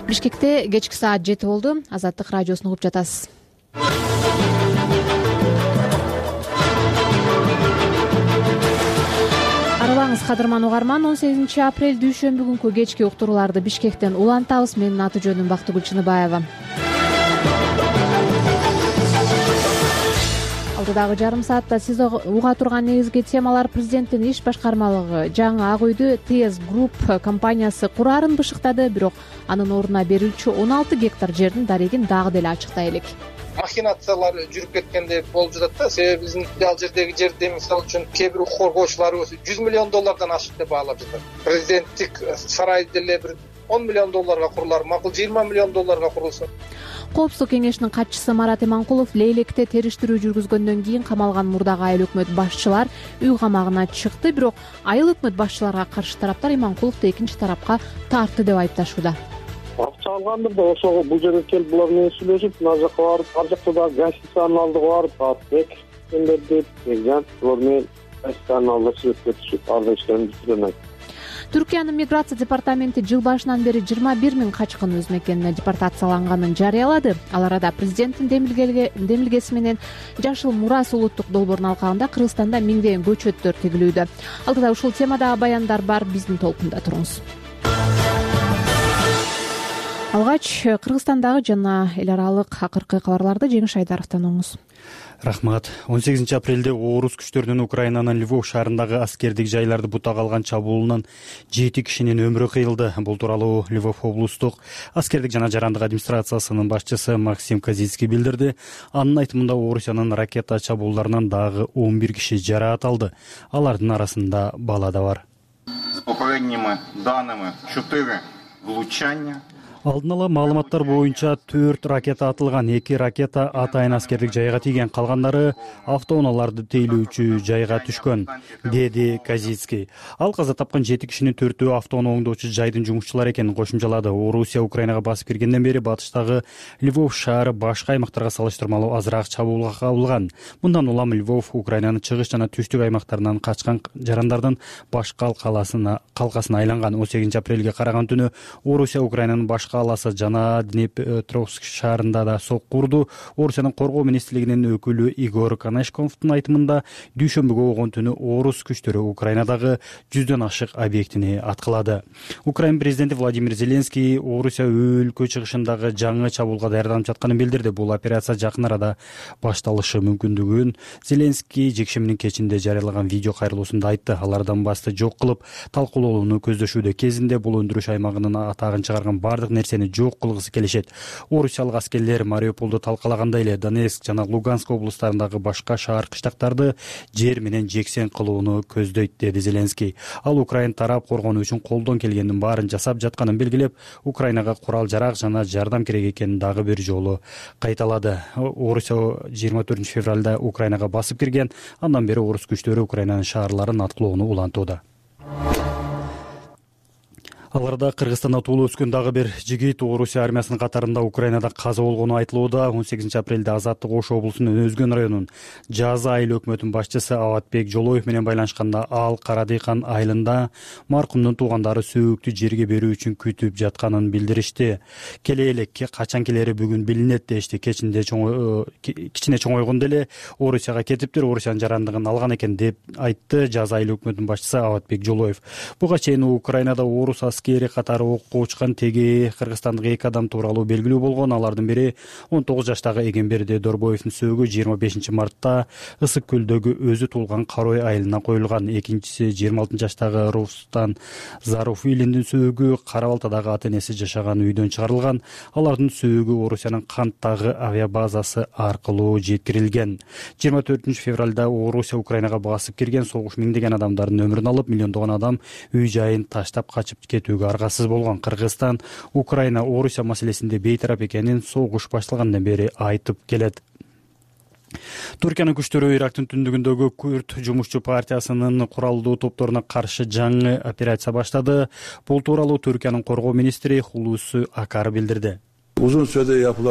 Бишкекте кечки саат 7 болду. Азаттык радиосун угуп жатасыз. Арыбаңыз кадырман угарман. 18 апрель дүйшөмбү күнкү кечки уктурууларды Бишкектен улантабыз. Менин аты жөнүм Бактыгүл Чыныбаева. Алдыдагы жарым саатта сиз уга турган негизги темалар: президенттин иш башкармалыгы жаңы Ак үйдү ТС Групп компаниясы курарын бышыктады, бирок анын ордуна берилчү 16 гектар жердин дарегин дагы деле ачыктай элек. Махинациялар жүрүп кеткенде болуп жатат да. Себеби биздин ал жердеги жерди мисалы үчүн кээ бир укук коргоочулар $100 миллион ашык деп баалап жатат. Президенттик сарай деле бир $10 миллион курулар, макул $20 миллион курулса. Коопсуздук кеңешинин катчысы Марат Иманкулов Лейлекте териштирүү жүргүзгөндөн кийин камалган мурдагы айыл өкмөт башчылар үй камагына чыкты, бирок айыл өкмөт башчыларга каршы тараптар Иманкуловду экинчи тарапка тартты деп айыпташууда. Акча алгандыр да, ошого бул жерге келип булар менен сүйлөшүп, мына жака барып, ар жакта да гостиницанын алдыга барып, Атбек деп, Эгжан булар менен гостиницанын алдыга сүйлөшүп кетишип, ар иштерин бүтүргөнүн айтты. Түркиянын миграция департаменти жыл башынан бери 21 000 качкын өз мекенине депортацияланганын жарыялады. Ал арада президенттин демилгеси менен Жашыл Мурас улуттук долбоорунун алкагында Кыргызстанда миңдеген көчөттөр тигилүүдө. Алдыда ушул темадагы баяндар бар, биздин толкунда туруңуз. Алгач Кыргызстандагы жана эл аралык акыркы кабарларды Жеңиш Айдаровдон угуңуз. Рахмат. 18 апрелде орус күчтөрүнүн Украинанын Львов шаарындагы аскердик жайларды бутак алган чабуулунан 7 кишинин өмүрү кыйылды. Бул тууралуу Львов облустук аскердик жана жарандык администрациясынын башчысы Максим Казицкий билдирди. Анын айтымында Орусиянын ракета чабуулдарынан дагы 11 киши жараат алды. Алардын арасында бала да бар. С попередними данными 4 влучания. Алдын ала маалыматтар боюнча 4 ракета атылган, 2 ракета атайын аскердик жайга тийген, калгандары автоунааларды тейлөөчү жайга түшкөн, деди Казицкий. Ал каза тапкан 7 кишинин 4-өө автоунаа оңдоочу жайдын жумушчулары экенин кошумчалады. Орусия Украинага басып киргенден бери батыштагы Львов шаары башка аймактарга салыштырмалуу азыраак чабуулга кабылган. Мындан улам Львов Украинанын чыгыш жана түштүк аймактарынан качкан жарандардын башка калкасына айланган. 18 апрелге караган түнү Орусия Украинанын башка аласы жана Днепропетровск шаарында да сокку урду. Орусиянын коргоо министрлигинин өкүлү Игор Канешковдун айтымында дүйшөмбүгө болгон түнү орус күчтөрү Украинадагы 100дөн ашык объектини аткылады. Украин президенти Владимир Зеленский Орусия өлкө чыгышындагы жаңы чабуулга даярданып жатканын билдирди. Бул операция жакын арада башталышы мүмкүндүгүн Зеленский жекшембинин кечинде жарыялаган видео кайрылуусунда айтты. Алардан басты жок кылып талкуулоону көздөшүүдө. Кезинде бул өндүрүш аймагынын атагын чыгарган бардык нерсени жок кылгысы келишет. Орусиялык аскерлер Мариуполду талкалагандай эле Донецк жана Луганск облустарындагы башка шаар кыштактарды жер менен жексен кылууну көздөйт, деди Зеленский. Ал Украин тарап коргонуу үчүн колдон келгендин баарын жасап жатканын белгилеп, Украинага курал жарак жана жардам керек экенин дагы бир жолу кайталады. Орусия 24 февралда Украинага басып кирген, андан бери орус күчтөрү Украинанын шаарларын аткылоону улантууда. Аларда Кыргызстанда туулуп өскөн дагы бир жигит Орусия армиясынын катарында Украинада каза болгону айтылууда. 18 апрелде Азаттык Ош облусунун Өзгөн районунун Жазы айыл өкмөтүнүн башчысы Аватбек Жолоев менен байланышканда ал Карадыйкан айылында маркумдун туугандары сөөктү жерге берүү үчүн күтүп жатканын билдиришти. Келе элек качан келери бүгүн билинет дешти. Кичине чоңойгондо эле Орусияга кетиптир, Орусиянын жарандыгын алган экен деп айтты Жазы айыл өкмөтүнүн башчысы Аватбек Жолоев. Буга чейин Украинада орус аскери катары окко учкан теги кыргызстандык 2 адам тууралуу белгилүү болгон. Алардын бири 19 жаштагы Эгемберди Дорбоевдун сөөгү 25 мартта Ысык көлдөгү өзү туулган Карой айылына коюлган. Экинчиси 26 жаштагы Рустан Заруфилиндин сөөгү Кара Балтадагы ата энеси жашаган үйдөн чыгарылган. Алардын сөөгү Орусиянын Канттагы авиабазасы аркылуу жеткирилген. 24 февралда Орусия Украинага басып кирген. Согуш миңдеген адамдардын өмүрүн алып, миллиондогон адам үй жайын таштап качып кетүүгө аргасыз болгон. Кыргызстан Украина Орусия маселесинде бейтарап экенин согуш башталгандан бери айтып келет. Түркиянын күчтөрү Ирактын түндүгүндөгү Күрд жумушчу партиясынын куралдуу топторуна каршы жаңы операция баштады. Бул тууралуу Түркиянын коргоо министри Хулуси Акар билдирди. Uzun sürede yapılan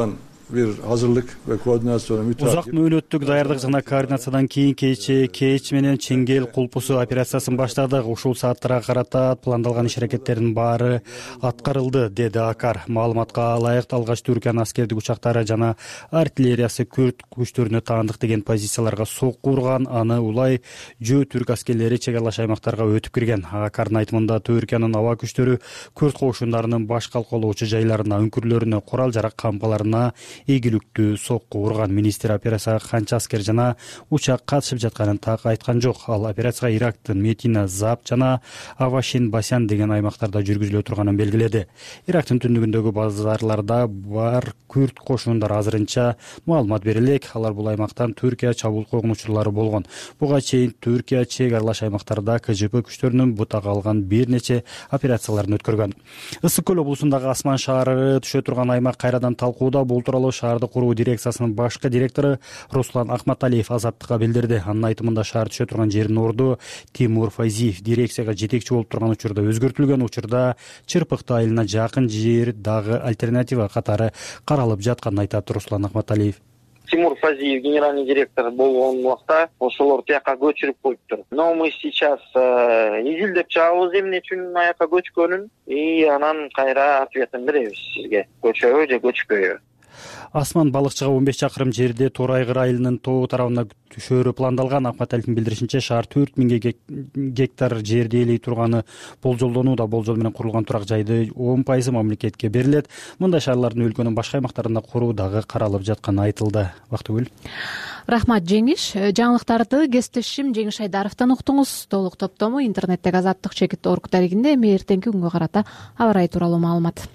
bir hazırlık ve koordinasyonu müteakip. Узак мөөнөттүк даярдык жана координациядан кийин кеч менен Чеңгел Кулпусу операциясын баштадык. Ушул сааттарга карата пландалган иш-аракеттердин баары аткарылды, деди Акар. Маалыматка ылайык алгач Түркиянын аскердик учактары жана артиллериясы Күрд күчтөрүнө таандык деген позицияларга сокку урган, аны улай жөө түрк аскерлери чек аралаш аймактарга өтүп кирген. Акардын айтымында Түркиянын аба күчтөрү Күрд кошундарынын баш калкалоочу жайларына, үңкүрлөрүнө, курал-жарак кампаларына ийгиликтүү сокку урган. Министр операцияга канча аскер жана учак катышып жатканын так айткан жок. Ал операцияга Ирактын Метина, Зап жана Авашин Басян деген аймактарда жүргүзүлө турганын белгиледи. Ирактын түндүгүндөгү базарларда бар Күрд кошундары азырынча маалымат берилек. Алар бул аймактан Түркия чабуул койгон болгон. Буга чейин Түркия чек аралаш аймактарда КЖБ күчтөрүнүн бутак алган бир нече операцияларын өткөргөн. Ысык көл облусундагы Асман шаары түшө турган аймак кайрадан талкууда. Бул тууралуу шаарды куруу дирекциясынын башкы директору Руслан Ахматалиев Азаттыкка билдирди. Анын айтымында шаар түшө турган жердин орду Тимур Файзиев дирекцияга жетекчи болуп турган учурда өзгөртүлгөн. Учурда Чырпыкты айылына жакын жер дагы альтернатива катары каралып жатканын айтат Руслан Ахматалиев. Тимур Фазиев, генеральный директор болгон убакта ошолор тияка көчүрүп коюптур. Но мы сейчас изилдеп чыгабыз эмне үчүн аяка көчкөнүн, анан кайра ответін беребиз сизге. Көчөбү же көчпөйбү. Асман балыкчыга 15 чакырым жерде Торайгыр айылынын тоо тарабына түшөрү пландалган. Ахматалиевдин билдиришинче, шаар 4000 гектар жерди ээлей турганы болжолдонууда. Болжол менен курулган турак жайды 10% мамлекетке берилет. Мындай шаарлардын өлкөнүн башка аймактарында куруу дагы каралып жатканы айтылды. Бактыгүл. Рахмат Жеңиш. Жаңылыктарды кесиптешим Жеңиш Айдаровдон уктуңуз. Толук топтому интернеттеги Азаттык чекит орг дарегинде эртеңки күнгө карата аба ырайы тууралуу маалымат.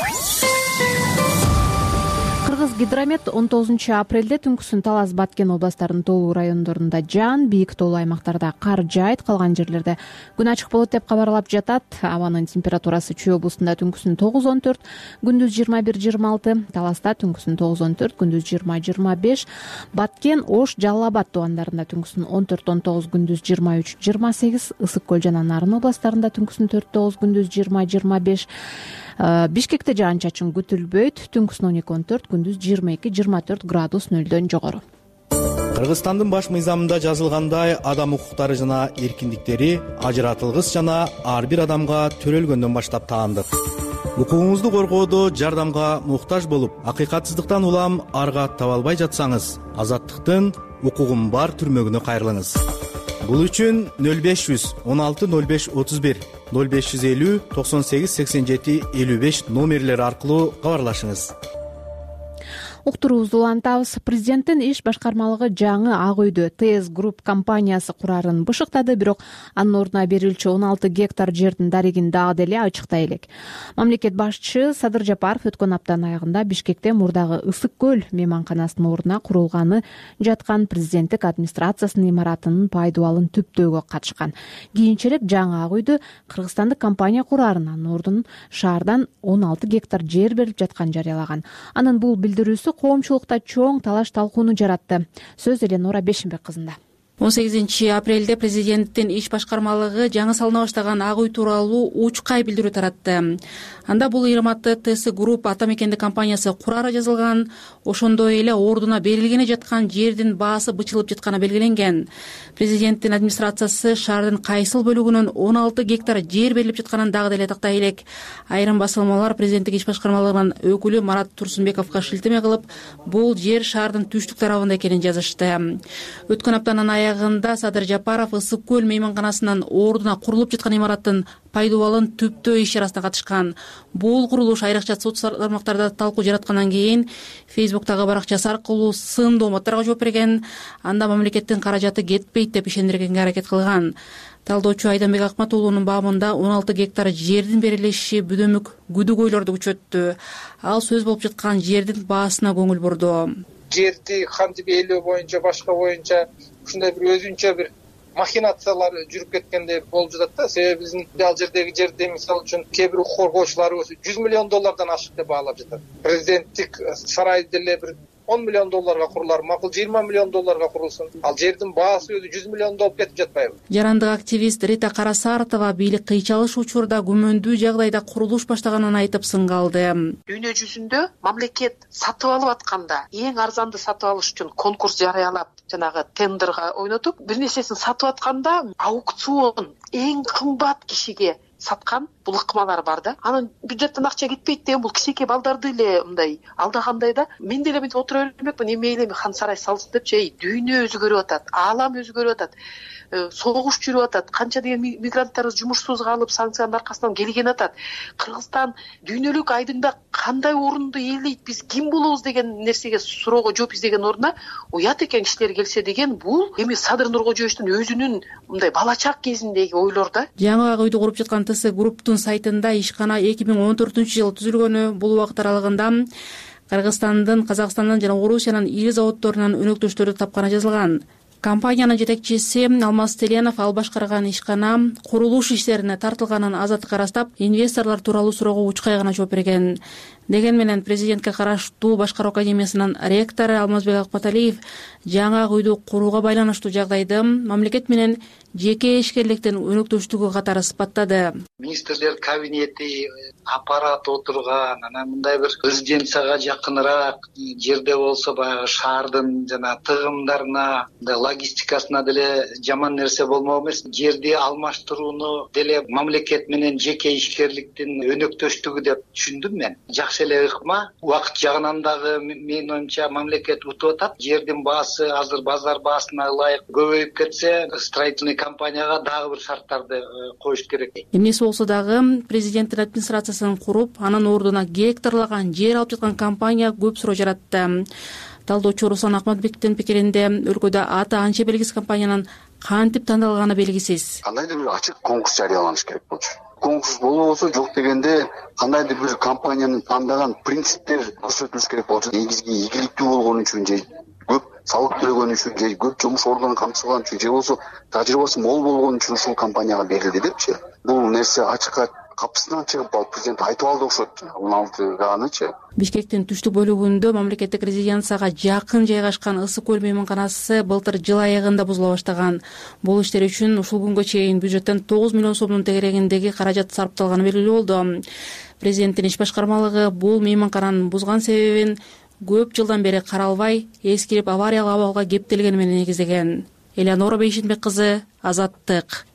Кыргыз гидромет 19 апрелде түнкүсүн Талас, Баткен областарынын тоолуу райондорунда жаан, бийик тоолуу аймактарда кар жаайт, калган жерлерде күн ачык болот деп кабарлап жатат. Абанын температурасы Чүй облусунда түнкүсүн 9-14, күндүз 21-26, Таласта түнкүсүн 9-14, күндүз 20-25, Баткен, Ош, Жалал Абад тубандарында түнкүсүн 14-19, күндүз 23-28, Ысык көл жана Нарын областарында түнкүсүн 4-9, күндүз 20-25, Бишкекте жаан-чачын күтүлбөйт, түнкүсүн 12-14, күндүз 22-24 градус нөлдөн жогору. Кыргызстандын баш мыйзамында жазылгандай, адам укуктары жана эркиндиктери ажыратылгыс жана ар бир адамга төрөлгөндөн баштап таандык. Укугуңузду коргоодо жардамга муктаж болуп, акыйкатсыздыктан улам арга таба албай жатсаңыз, Азаттыктын укугум бар түрмөгүнө кайрылыңыз. Бул үчүн 0500 16 05 31 0550 98 87 55 номерлери аркылуу кабарлашыңыз. Уктуруубузду улантабыз. Президенттин иш башкармалыгы жаңы Ак үйдө ТС Групп компаниясы курарын бышыктады, бирок анын ордуна берилчү 16 гектар жердин дарегин дагы деле ачыктай элек. Мамлекет башчысы Садыр Жапаров өткөн аптанын аягында Бишкекте мурдагы Ысык көл мейманканасынын ордуна курулганы жаткан президенттик администрациясынын имаратынын пайдубалын түптөөгө катышкан. Кийинчерээк жаңы Ак үйдө кыргызстандык компания курарын, анын ордунун шаардан 16 гектар жер берилип жатканын жарыялаган. Анын бул билдирүүсү коомчулукта чоң талаш талкууну жаратты. Сөз Эленора Бешимбек кызында. 18 апрелде президенттин иш башкармалыгы жаңы салына баштаган Ак үй тууралуу учкай билдирүү таратты. Анда бул ыйырматты ТС Групп ата мекендик компаниясы курары жазылган, ошондой эле ордуна берилгене жаткан жердин баасы бычылып жатканы белгиленген. Президенттин администрациясы шаардын кайсыл бөлүгүнөн 16 гектар жер берилип жатканын дагы деле тактай элек. Айрым басылмалар президенттик иш башкармалыгынын өкүлү Марат Турсунбековго шилтеме кылып, бул жер шаардын түштүк тарабында экенин жазышты. Өткөн аптанын аягында Садыр Жапаров Ысык көл мейманканасынын ордуна курулуп жаткан имараттын пайдубалын түптөө иш-чарасына катышкан. Бул курулуш айрыкча соц тармактарда талкуу жараткандан кийин Фейсбуктагы баракчасы аркылуу сын дооматтарга жооп берген. Анда мамлекеттин каражаты кетпейт деп ишендиргенге аракет кылган. Талдоочу Айданбек Акмат уулунун бабында 16 гектар жердин берилиши бүдөмүк күдүгөйлөрдү күчөттү. Ал сөз болуп жаткан жердин баасына көңүл бурду. Жерди кантип ээлөө боюнча, башка боюнча ушундай бир өзүнчө бир махинациялар жүрүп кеткендей болуп жатат да. Себеби биздин ал жердеги жерди мисалы үчүн кээ бир укук коргоочулар $100 миллион ашык деп баалап жатат. Президенттик сарай деле бир $10 миллион курулары макул, $20 миллион курулсун. Ал жердин баасы өзү $100 миллион болуп кетип жатпайбы? Жарандык активист Рита Карасаартова бийлик кыйчалыш учурда күмөндүү жагдайда курулуш баштаганын айтып сынгалды. Дүйнө жүзүндө мамлекет сатып алып атканда эң арзанды сатып алыш үчүн конкурс жарыялап, жанагы тендерга ойнотуп, бир нерсесин сатып атканда аукцион эң кымбат кишиге саткан бул ыкмалар бар да. Анын бюджеттен акча кетпейт деген бул кичинекей балдарды эле мындай алдагандай да. Мен деле мынтип отура бермекмин, эми хан сарай салсын депчи. Дүйнө өзгөрүп атат, аалам өзгөрүп атат. Согуш жүрүп атат. Канча деген мигранттарыбыз жумушсуз калып, санкциянын аркасынан келген атат. Кыргызстан дүйнөлүк айдыңда кандай орунду ээлейт, биз ким болобуз деген нерсеге суроого жооп издеген ордуна уят экен кишилер келсе деген бул эми Садыр Нуркожоевичтин өзүнүн мындай балачак кезиндеги ойлор да. Жаңы Ак үйдү куруп жаткан ТС групптун сайтында ишкана 2014-жылы түзүлгөнү, бул убакыт аралыгында Кыргызстандын, Казакстандын жана Орусиянын ири заводдорунан өнөктөштөрдү тапканы жазылган. Компаниянын жетекчиси Алмаз Теленов ал башкарган ишкана курулуш иштерине тартылганын азаттыкка ырастап, инвесторлор тууралуу суроого учкай гана жооп берген. Деген менен президентке караштуу Башкаруу академиясынын ректору Алмазбек Акматалиев жаңы Ак үйдү курууга байланыштуу жагдайды мамлекет менен жеке ишкерликтин өнөктөштүгү катары сыпаттады. Министрлер кабинети, аппарат отурган, анан мындай бир резиденцияга жакыныраак жерде болсо баягы шаардын жана тыгымдарына, логистикасына деле жаман нерсе болмок эмес. Жерди алмаштырууну деле мамлекет менен жеке ишкерликтин өнөктөштүгү деп түшүндүм мен. Жакшы эле ыкма. Убакыт жагынан дагы менин оюмча мамлекет утуп атат. Жердин баасы азыр базар баасына ылайык көбөйүп кетсе, строительный компанияга дагы бир шарттарды коюш керек. Эмнеси болсо дагы президенттин администрациясын куруп, анын ордуна гектарлаган жер алып жаткан компания көп суроо жаратты. Талдоочу Руслан Акматбектин пикиринде өлкөдө аты анча белгисиз компаниянын кантип тандалганы белгисиз. Кандайдыр бир ачык конкурс жарыяланыш керек болчу. Конкурс болбосо, жок дегенде кандайдыр бир компаниянын тандаган принциптер көрсөтүлүш керек болчу. Негизги ийгиликтүү болгон үчүн же көп салык төлөгөн үчүн же көп жумуш ордунун камтылган үчүн же болсо тажрыйбасы мол болгон үчүн ушул компанияга берилди депчи. Бул нерсе ачыкка капысынан чыгып алып президент айтып алды окшойт. 16-ганычы. Бишкектин түштүк бөлүгүндө мамлекеттик резиденцияга жакын жайгашкан Ысык көл мейманканасы былтыр жыл аягында бузула баштаган. Бул иштер үчүн ушул күнгө чейин бюджеттен 9 миллион сомдун тегерегиндеги каражат сарпталганы белгилүү болду. Президенттин иш башкармалыгы бул мейманкананын бузган себебин көп жылдан бери каралбай, эскирип авариялык абалга кептелгени менен негиздеген. Элеонора Бейшенбек кызы, Азаттык.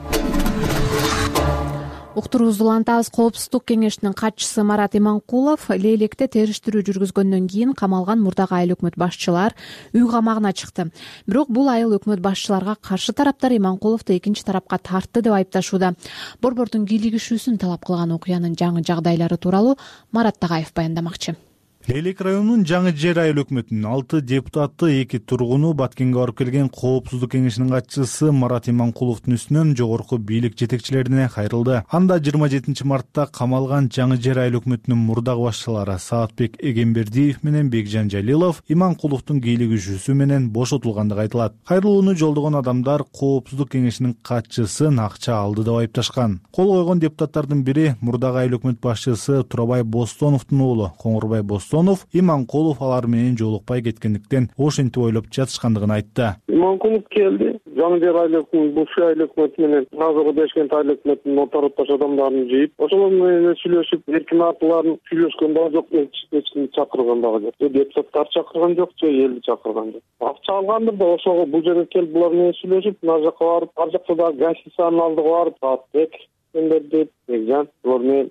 Уктуруубузду улантабыз. Коопсуздук кеңешинин катчысы Марат Иманкулов Лейлекте териштирүү жүргүзгөндөн кийин камалган мурдагы айыл өкмөт башчылар үй камагына чыкты. Бирок бул айыл өкмөт башчыларга каршы тараптар Иманкуловду экинчи тарапка тартты деп айыпташууда. Борбордун кийлигишүүсүн талап кылган окуянын жаңы жагдайлары тууралуу Марат Тагаев баяндамакчы. Лейлек районунун жаңы жер айыл өкмөтүнүн 6 депутаты 2 тургуну Баткенге барып келген коопсуздук кеңешинин катчысы Марат Иманкуловдун үстүнөн жогорку бийлик жетекчилерине кайрылды. Анда 27 мартта камалган жаңы жер айыл өкмөтүнүн мурдагы башчылары Саатбек Эгембердиев менен Бекжан Жалилов Иманкуловдун кийлигишүүсү менен бошотулгандыгы айтылат. Кайрылууну жолдогон адамдар коопсуздук кеңешинин катчысын акча алды деп айыпташкан. Кол койгон депутаттардын бири мурдагы айыл өкмөт башчысы Турабай Бостоновдун уулу Коңурбай Бостоновдун Иманкулов алар менен жолукпай кеткендиктен ошентип ойлоп жатышкандыгын айтты. Иманкулов келди. Жаңы жер айыл өкмөтү, буши айыл өкмөтү менен Назыгы Бешкент айыл өкмөтүнүн отороктош адамдарын жыйып, ошолор менен сүйлөшүп, эркин артыларын сүйлөшкөн дагы жок, эч кимди чакырган дагы жок. Депутаттар чакырган жок, же элди чакырган жок. Акча алгандыр да ошого бул жерге келип булар менен сүйлөшүп, нар жакка барып, ар жакта дагы гостиницанын алдыга барып, Саатбек Эгембердиев, Бекжан булар менен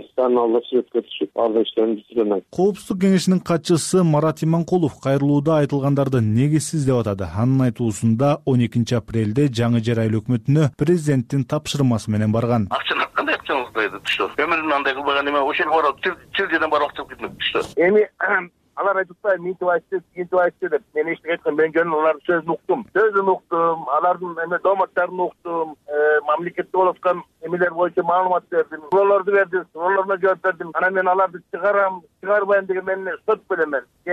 Коопсуздук кеңешинин катчысы Марат Иманкулов кайрылууда айтылгандарды негизсиз деп атады. Анын айтуусунда 12 апрелде жаңы жер айыл өкмөтүнө президенттин тапшырмасы менен барган. Акчаны кандай акчаңыз кайда түштү? Өмүрүмдө андай кылбаган эме, ошол барып тилден барып акча кетмек түштү. Эми алар айтыпты, мынтип айтты деп. Мен эчтеке айткан, мен жөн алардын сөзүн уктум, алардын эме доматтарын уктум, мамлекетте болуп аткан эмелер боюнча маалымат бердим, суроолорду бердим, суроолоруна жооп бердим. Анан мен аларды чыгарам, чыгарбайм деген мен сот белемен.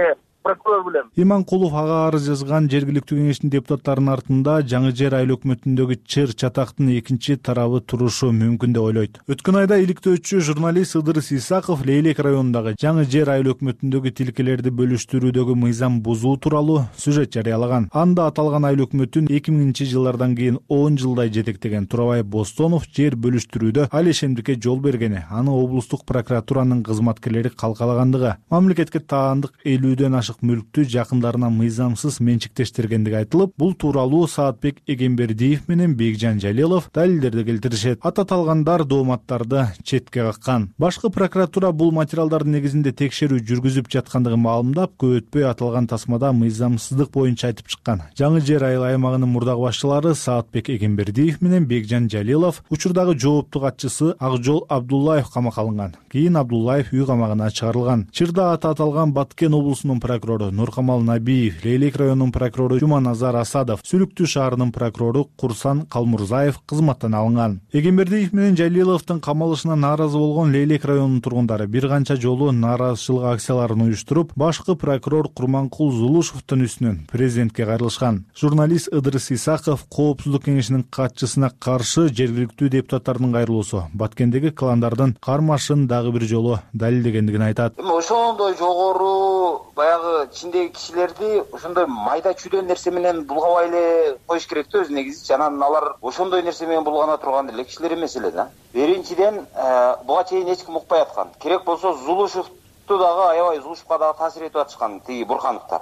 прокурор билем. Иманкулов ага арыз жазган жергиликтүү кеңештин депутаттарынын артында жаңы жер айыл өкмөтүндөгү чыр чатактын экинчи тарабы турушу мүмкүн деп ойлойт. Өткөн айда иликтөөчү журналист Ыдырыс Исаков Лейлек районундагы жаңы жер айыл өкмөтүндөгү тилкелерди бөлүштүрүүдөгү мыйзам бузуу тууралуу сюжет жарыялаган. Анда аталган айыл өкмөтүн 2000-жылдардан кийин 10 жылдай жетектеген Турабай Бостонов жер бөлүштүрүүдө ал ишемдикке жол бергени, аны облустук прокуратуранын кызматкерлери калкалагандыгы, мамлекетке таандык 50дөн ашык мүлктү жакындарына мыйзамсыз менчиктештиргендиги айтылып, бул тууралуу Саатбек Эгембердиев менен Бекжан Жалилов далилдерди келтиришет. Аталгандар дооматтарды четке каккан. Башкы прокуратура бул материалдардын негизинде текшерүү жүргүзүп жаткандыгын маалымдап, көп өтпөй аталган тасмада мыйзамсыздык боюнча айтып чыккан. Жаңы жер айыл аймагынын мурдагы башчылары Саатбек Эгембердиев менен Бекжан Жалилов учурдагы жооптуу катчысы Акжол Абдуллаев камакка алынган. Кийин Абдуллаев үй камагына чыгарылган. Чырда аты аталган Баткен облусунун прокурору Нуркамал Набиев, Лейлек районунун прокурору Жуманазар Асадов, Сүлүктүү шаарынын прокурору Курсан Калмурзаев кызматтан алынган. Эгембердиев менен Жалиловдун камалышына нааразы болгон Лейлек районунун тургундары бир канча жолу нааразычылык акцияларын уюштуруп, башкы прокурор Курманкул Зулушевдун үстүнөн президентке кайрылышкан. Журналист Ыдырыс Исаков коопсуздук кеңешинин катчысына каршы жергиликтүү депутаттардын кайрылуусу Баткендеги кландардын кармашын дагы бир жолу далилдегендигин айтат. Ошондой жогору баягы ичиндеги кишилерди ошондой майда чүйдөн нерсе менен булгабай эле коюш керек да, өз негизи. Анан алар ошондой нерсе менен булгана турган эле кишилер эмес эле да. Биринчиден буга чейин эч ким укпай аткан. Керек болсо Зулушевду дагы аябай Зулушевга дагы таасир этип атышкан тиги Бурхановдор.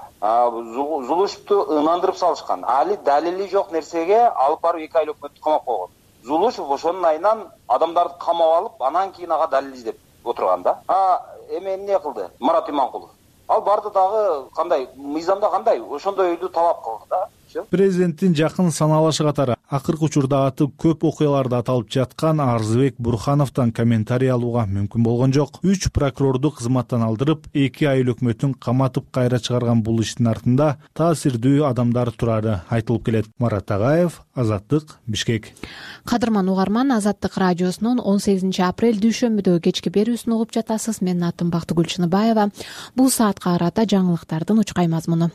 Зулушевду ынандырып салышкан. Али далили жок нерсеге алып барып 2 ай өкмөттү камап койгон. Зулушев ошонун айынан адамдарды камап алып, анан кийин ага далил издеп отурган да. Эми эмне кылды Марат Иманкулов? Ал барды дагы кандай мыйзамда кандай ошондойду талап кылды да. Президенттин жакын саналашы катары акыркы учурда аты көп окуяларда аталып жаткан Арзыбек Бурхановдон комментарий алууга мүмкүн болгон жок. 3 прокурорду кызматтан алдырып, 2 айыл өкмөтүн каматып кайра чыгарган бул иштин артында таасирдүү адамдар турары айтылып келет. Марат Агаев, Азаттык, Бишкек. Кадырман угарман, Азаттык радиосунун 18 апрель дүйшөмбүдөгү кечки берүүсүн угуп жатасыз. Менин атым Бактыгүл Чыныбаева. Бул саатка карата жаңылыктардын учкай мазмуну.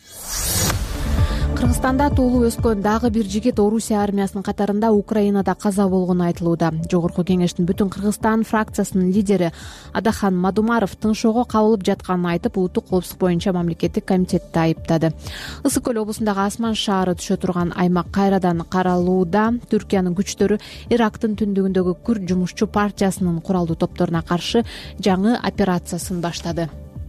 Кыргызстанда туулуп өскөн дагы бир жигит Орусия армиясынын катарында Украинада каза болгону айтылууда. Жогорку кеңештин бүтүн Кыргызстан фракциясынын лидери Адахан Мадумаров тынчоого кабылып жатканын айтып, улуттук коопсуздук боюнча мамлекеттик комитетти айыптады. Ысык көл облусундагы Асман шаары түшө турган аймак кайрадан каралууда. Түркиянын күчтөрү Ирактын түндүгүндөгү Күрд жумушчу партиясынын куралдуу топторуна каршы жаңы операциясын баштады.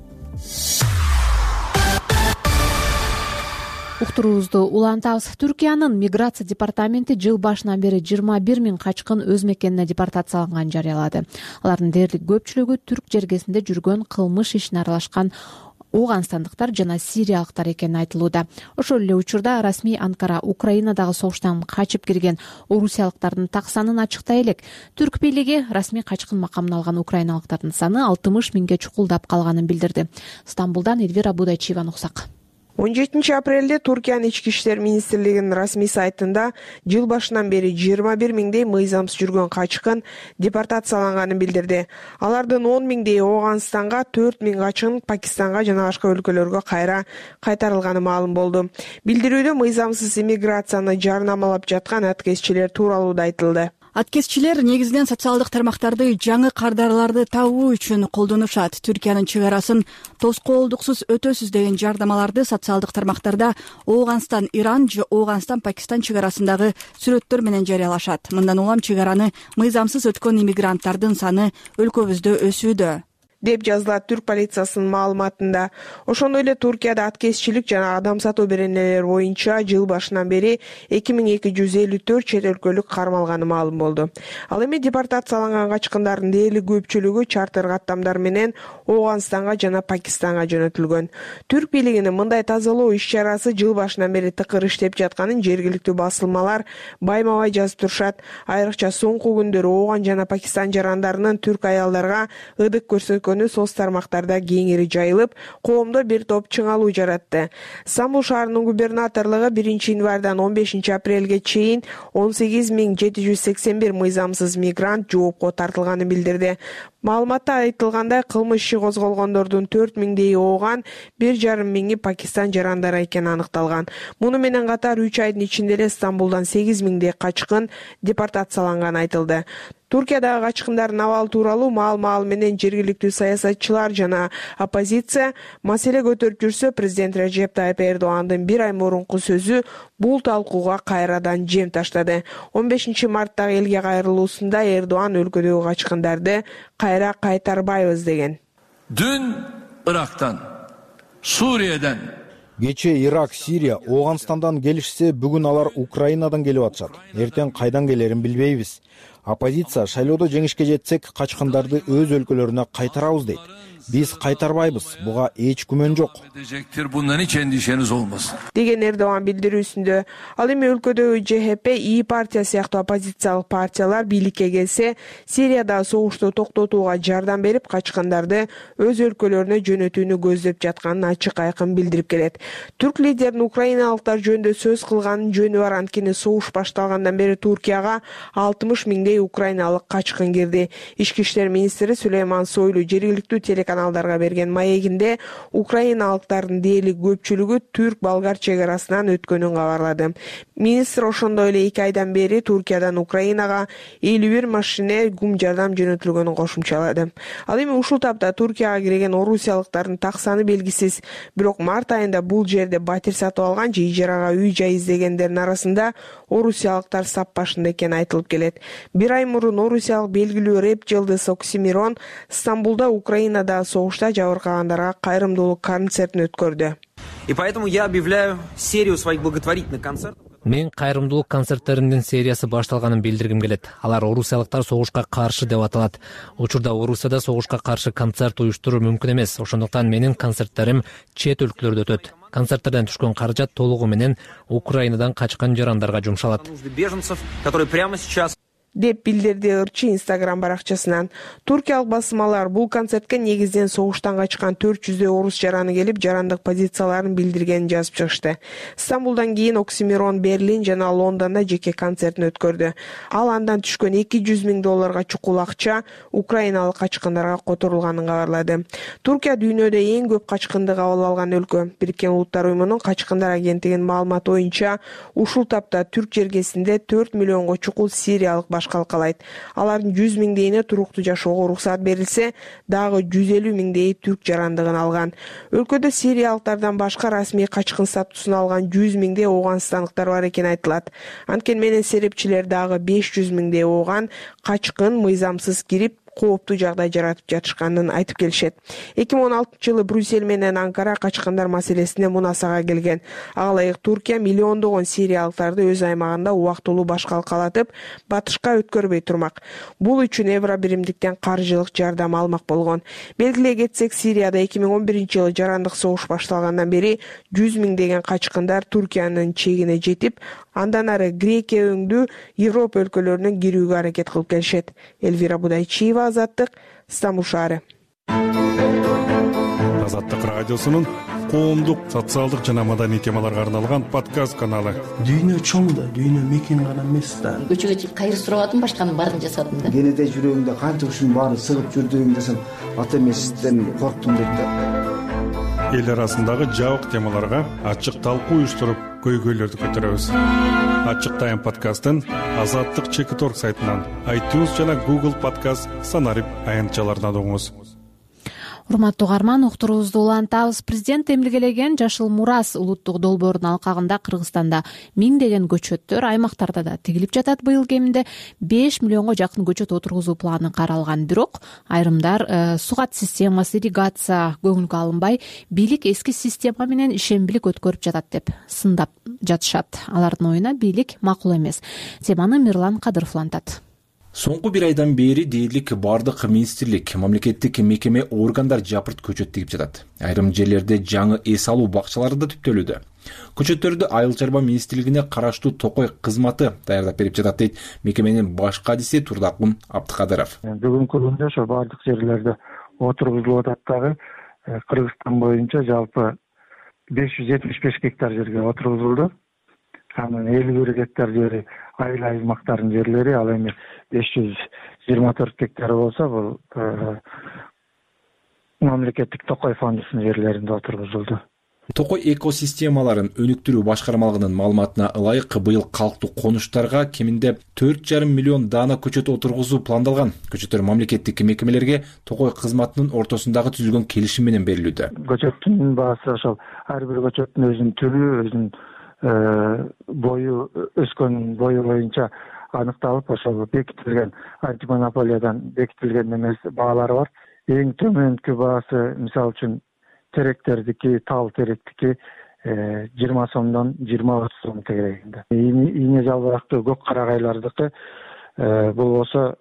Уктуруубузду улантабыз. Түркиянын миграция департаменти жыл башынан бери 21 000 качкын өз мекенине депортацияланганын жарыялады. Алардын дээрлик көпчүлүгү түрк жергесинде жүргөн кылмыш ишине аралашкан Оғанстандыктар жана сириялыктар экени айтылууда. Ошол эле учурда расмий Анкара Украинадагы согуштан качып кирген орусиялыктардын так санын ачыктай элек. Түрк бийлиги расмий качкын макамын алган украиналыктардын саны 60 000ге чукулдап калганын билдирди. Стамбулдан Эльвира Будайчиеванын уксак. 17 апрелде Туркиянын ички иштер министрлигинин расмий сайтында жыл башынан бери 21 000дей мыйзамсыз жүргөн качкын депортацияланганын билдирди. Алардын 10 000дей Оғанстанга, 4 000 качкын Пакистанга жана башка өлкөлөргө кайра кайтарылганы маалым болду. Билдирүүдө мыйзамсыз иммиграцияны жарнамалап жаткан аткезчилер тууралуу да айтылды. Аткезчилер негизинен социалдык тармактарды жаңы кардарларды табуу үчүн колдонушат. Түркиянын чек арасын тоскоолдуксуз өтөсүз деген жардамаларды социалдык тармактарда Оғанстан, Иран же Оғанстан, Пакистан чек арасындагы сүрөттөр менен жарыялашат. Мындан улам чек араны мыйзамсыз өткөн иммигранттардын саны өлкөбүздө өсүүдө, деп жазылат Түрк полициясынын маалыматында. Ошондой эле Туркияда аткезчилик жана адам сатуу беренелери боюнча жыл башынан бери 2254 чет өлкөлүк кармалганы маалым болду. Ал эми депортацияланган качкындардын дээрлик көпчүлүгү чартер каттамдар менен Оғанстанга жана Пакистанга жөнөтүлгөн. Түрк бийлигинин мындай тазалоо иш-чарасы жыл башынан бери тыкыр иштеп жатканын жергиликтүү басылмалар байма-бай жазып турушат. Айрыкча соңку күндөрү Оған жана Пакистан жарандарынын түрк аялдарга ыдык көрсөткөнү өткөнү соц тармактарда кеңири жайылып, коомдо бир топ чыңалуу жаратты. Стамбул шаарынын губернаторлугу 1 январдан 15 апрелге чейин 18781 мыйзамсыз мигрант жоопко тартылганын билдирди. Маалыматта айтылгандай, кылмыш иши козголгондордун 4000 ооган, 1,5 миңи Пакистан жарандары экени аныкталган. Муну менен катар 3 айдын ичинде эле Стамбулдан 8000 качкын депортацияланганы айтылды. Туркиядагы качкындардын абалы тууралуу маал менен жергиликтүү саясатчылар жана оппозиция маселе көтөрүп жүрсө, президент Режеп Тайип Эрдогандын 1 ай мурунку сөзү бул талкууга кайрадан жем таштады. 15 марттагы элге кайрылуусунда Эрдоган өлкөдөгү качкындарды кайра кайтарбайбыз деген. Dün Irak'tan, Suriye'den, Кечээ Ирак, Сирия, Ооганстандан келишсе, бүгүн алар Украинадан келип атышат. Эртең кайдан келерин билбейбиз. Оппозиция шайлоодо жеңишке жетсек, качкындарды өз өлкөлөрүнө кайтарабыз дейт. Биз кайтарбайбыз. Буга эч күмөн жок. Bundan hiç endişeniz olmasın. Деген Эрдоган билдирүүсүндө. Ал эми өлкөдөгү ЖХП, ИИ партия сыяктуу оппозициялык партиялар бийликке келсе, Сириядагы согушту токтотууга жардам берип, качкындарды өз өлкөлөрүнө жөнөтүүнү көздөп жатканын ачык айкын билдирип келет. Түрк лидеринин украиналыктар жөнүндө сөз кылганын жөнү бар, анткени согуш башталгандан бери Туркияга 60 миңдей украиналык качкын кирди. Ички иштер министри Сүлейман Сойлу жергиликтүү телеканалдарга берген маегинде украиналыктардын дээрлик көпчүлүгү түрк-болгар чек-арасынан өткөнүн кабарлады. Министр ошондой эле 2 айдан бери Туркиядан Украинага 51 машине гум жардам жөнөтүлгөнүн кошумчалады. Ал эми ушул тапта Туркияга кирген орусиялыктардын так саны белгисиз. Бирок март айында бул жерде батир сатып алган же ижарага үй-жай издегендердин арасында орусиялыктар сап башында экени айтылып келет. 1 ай мурун орусиялык белгилүү рэп жылдыз Оксимирон Стамбулда Украинада согушта жабыркагандарга кайрымдуулук концертин өткөрдү. И поэтому я объявляю серию своих благотворительных концертов. Мен кайрымдуулук концерттеринин сериясы башталганын билдиргим келет. Алар орусиялыктар согушка каршы деп аталат. Учурда Орусияда согушка каршы концерт уюштуруу мүмкүн эмес. Ошондуктан менин концерттерим чет өлкөлөрдө өтөт. Концерттерден түшкөн каражат толугу менен Украинадан качкан жарандарга жумшалат. Беженцев, которые прямо сейчас деп билдирди ырчы Instagram баракчасынан. Туркиялык басмалар бул концертке негизден согуштан качкан 400 орус жараны келип, жарандык позицияларын билдиргенин жазып чыгышты. Стамбулдан кийин Оксимирон Берлин жана Лондондо жеке концертин өткөрдү. Ал андан түшкөн 200 миң долларга чукул акча украиналык качкындарга которулганын кабарлады. Туркия дүйнөдө эң көп качкынды кабыл алган өлкө. Бириккен Улуттар уюмунун качкындар агенттигинин маалыматы боюнча, ушул тапта түрк жергесинде 4 миллионго чукул сириялык калкалайт. Алардын 100 миңдейине туруктуу жашоого уруксат берилсе, дагы 150 миңдейи түрк жарандыгын алган. Өлкөдө сириялыктардан башка расмий качкын статусун алган 100 миңдей ооганстандыктар бар экени айтылат. Анткени менен серепчилер дагы 500 миңдей ооган качкын мыйзамсыз кирип, кооптуу жагдай жаратып жатышканын айтып келишет. 2016-жылы Брюссель менен Анкара качкындар маселесине мунасага келген. Ага ылайык Туркия миллиондогон сириялыктарды өз аймагында убактылуу башкалкалатып, батышка өткөрбөй турмак. Бул үчүн евро биримдиктен каржылык жардам алмак болгон. Белгилей кетсек, Сирияда 2011-жылы жарандык согуш башталгандан бери 100 миңдеген качкындар Туркиянын чегине жетип, андан ары Грекия өңдүү Европа өлкөлөрүнө кирүүгө аракет кылып келишет. Элвира Будайчиева, Азаттык, Стамбул шаары. Азаттык радиосунун коомдук, социалдык жана маданий темаларга арналган подкаст каналы. Дүйнө чоң да, дүйнө мекен гана эмес да. Көчөгө чыгып кайыр сурабадым, башканын баарын жасадым да. Кенеде жүрөгүңдө канча ушунун баары сыгып жүрдүгүң десем, ата эмесизден корктум дейт да. Эл арасындагы жабык темаларга ачык талкуу уюштуруп, көйгөйлөрдү көтөрөбүз. Ачык тайм подкастын Азаттык Чекиторг сайтынан, iTunes жана Google Podcast санарип аянтчаларынан угуңуз. Урматтуу угарман, уктуруубузду улантабыз. Президент эмилгелеген Жашыл Мурас улуттук долбоорунун алкагында Кыргызстанда миңдеген көчөттөр аймактарда да тигилип жатат. Быйыл кеминде 5 миллионго жакын көчөт отургузуу планы каралган. Бирок айрымдар сугат системасы, ирригация көңүлгө алынбай, бийлик эски система менен ишембилик өткөрүп жатат деп сындап жатышат. Алардын оюна бийлик макул эмес. Теманы Мирлан Кадыров улантат. Соңку 1 айдан бери дээрлик бардык министрлик, мамлекеттик мекеме, органдар жапырт көчөт тигип жатат. Айрым жерлерде жаңы эс алуу бакчалары да түптөлүүдө. Көчөттөрдү Айыл чарба министрлигине караштуу Токой кызматы даярдап берип жатат дейт мекеменин баш кадиси Турдакун Абдыкадыров. Бүгүнкү күндө ошо бардык жерлерде отургузулуп атат дагы. Кыргызстан боюнча жалпы 575 гектар жерге отургузулду. Анын 51 гектар жери айыл аймактардын жерлери, ал эми 524 гектары болсо бул мамлекеттик Токой фондусунун жерлеринде отургузулду. Токой экосистемаларын өнүктүрүү башкармалыгынын маалыматына ылайык, быйыл калктуу конуштарга кеминде 4,5 миллион даана көчөт отургузуу пландалган. Көчөттөр мамлекеттик мекемелерге Токой кызматынын ортосундагы түзүлгөн келишим менен берилүүдө. Көчөттүн баасы ошол ар бир көчөттүн өзүнүн түрү, өзүнүн бою, өскөн бою боюнча аныкталып, ошол бекитилген антимонополиядан бекитилген эмес баалары бар. Эң төмөнкү баасы, мисалы үчүн, теректердики, тал теректики 20 сомдон 20-30 сом тегерегинде. Ийне жалбырактуу көк карагайлардыкы бул болсо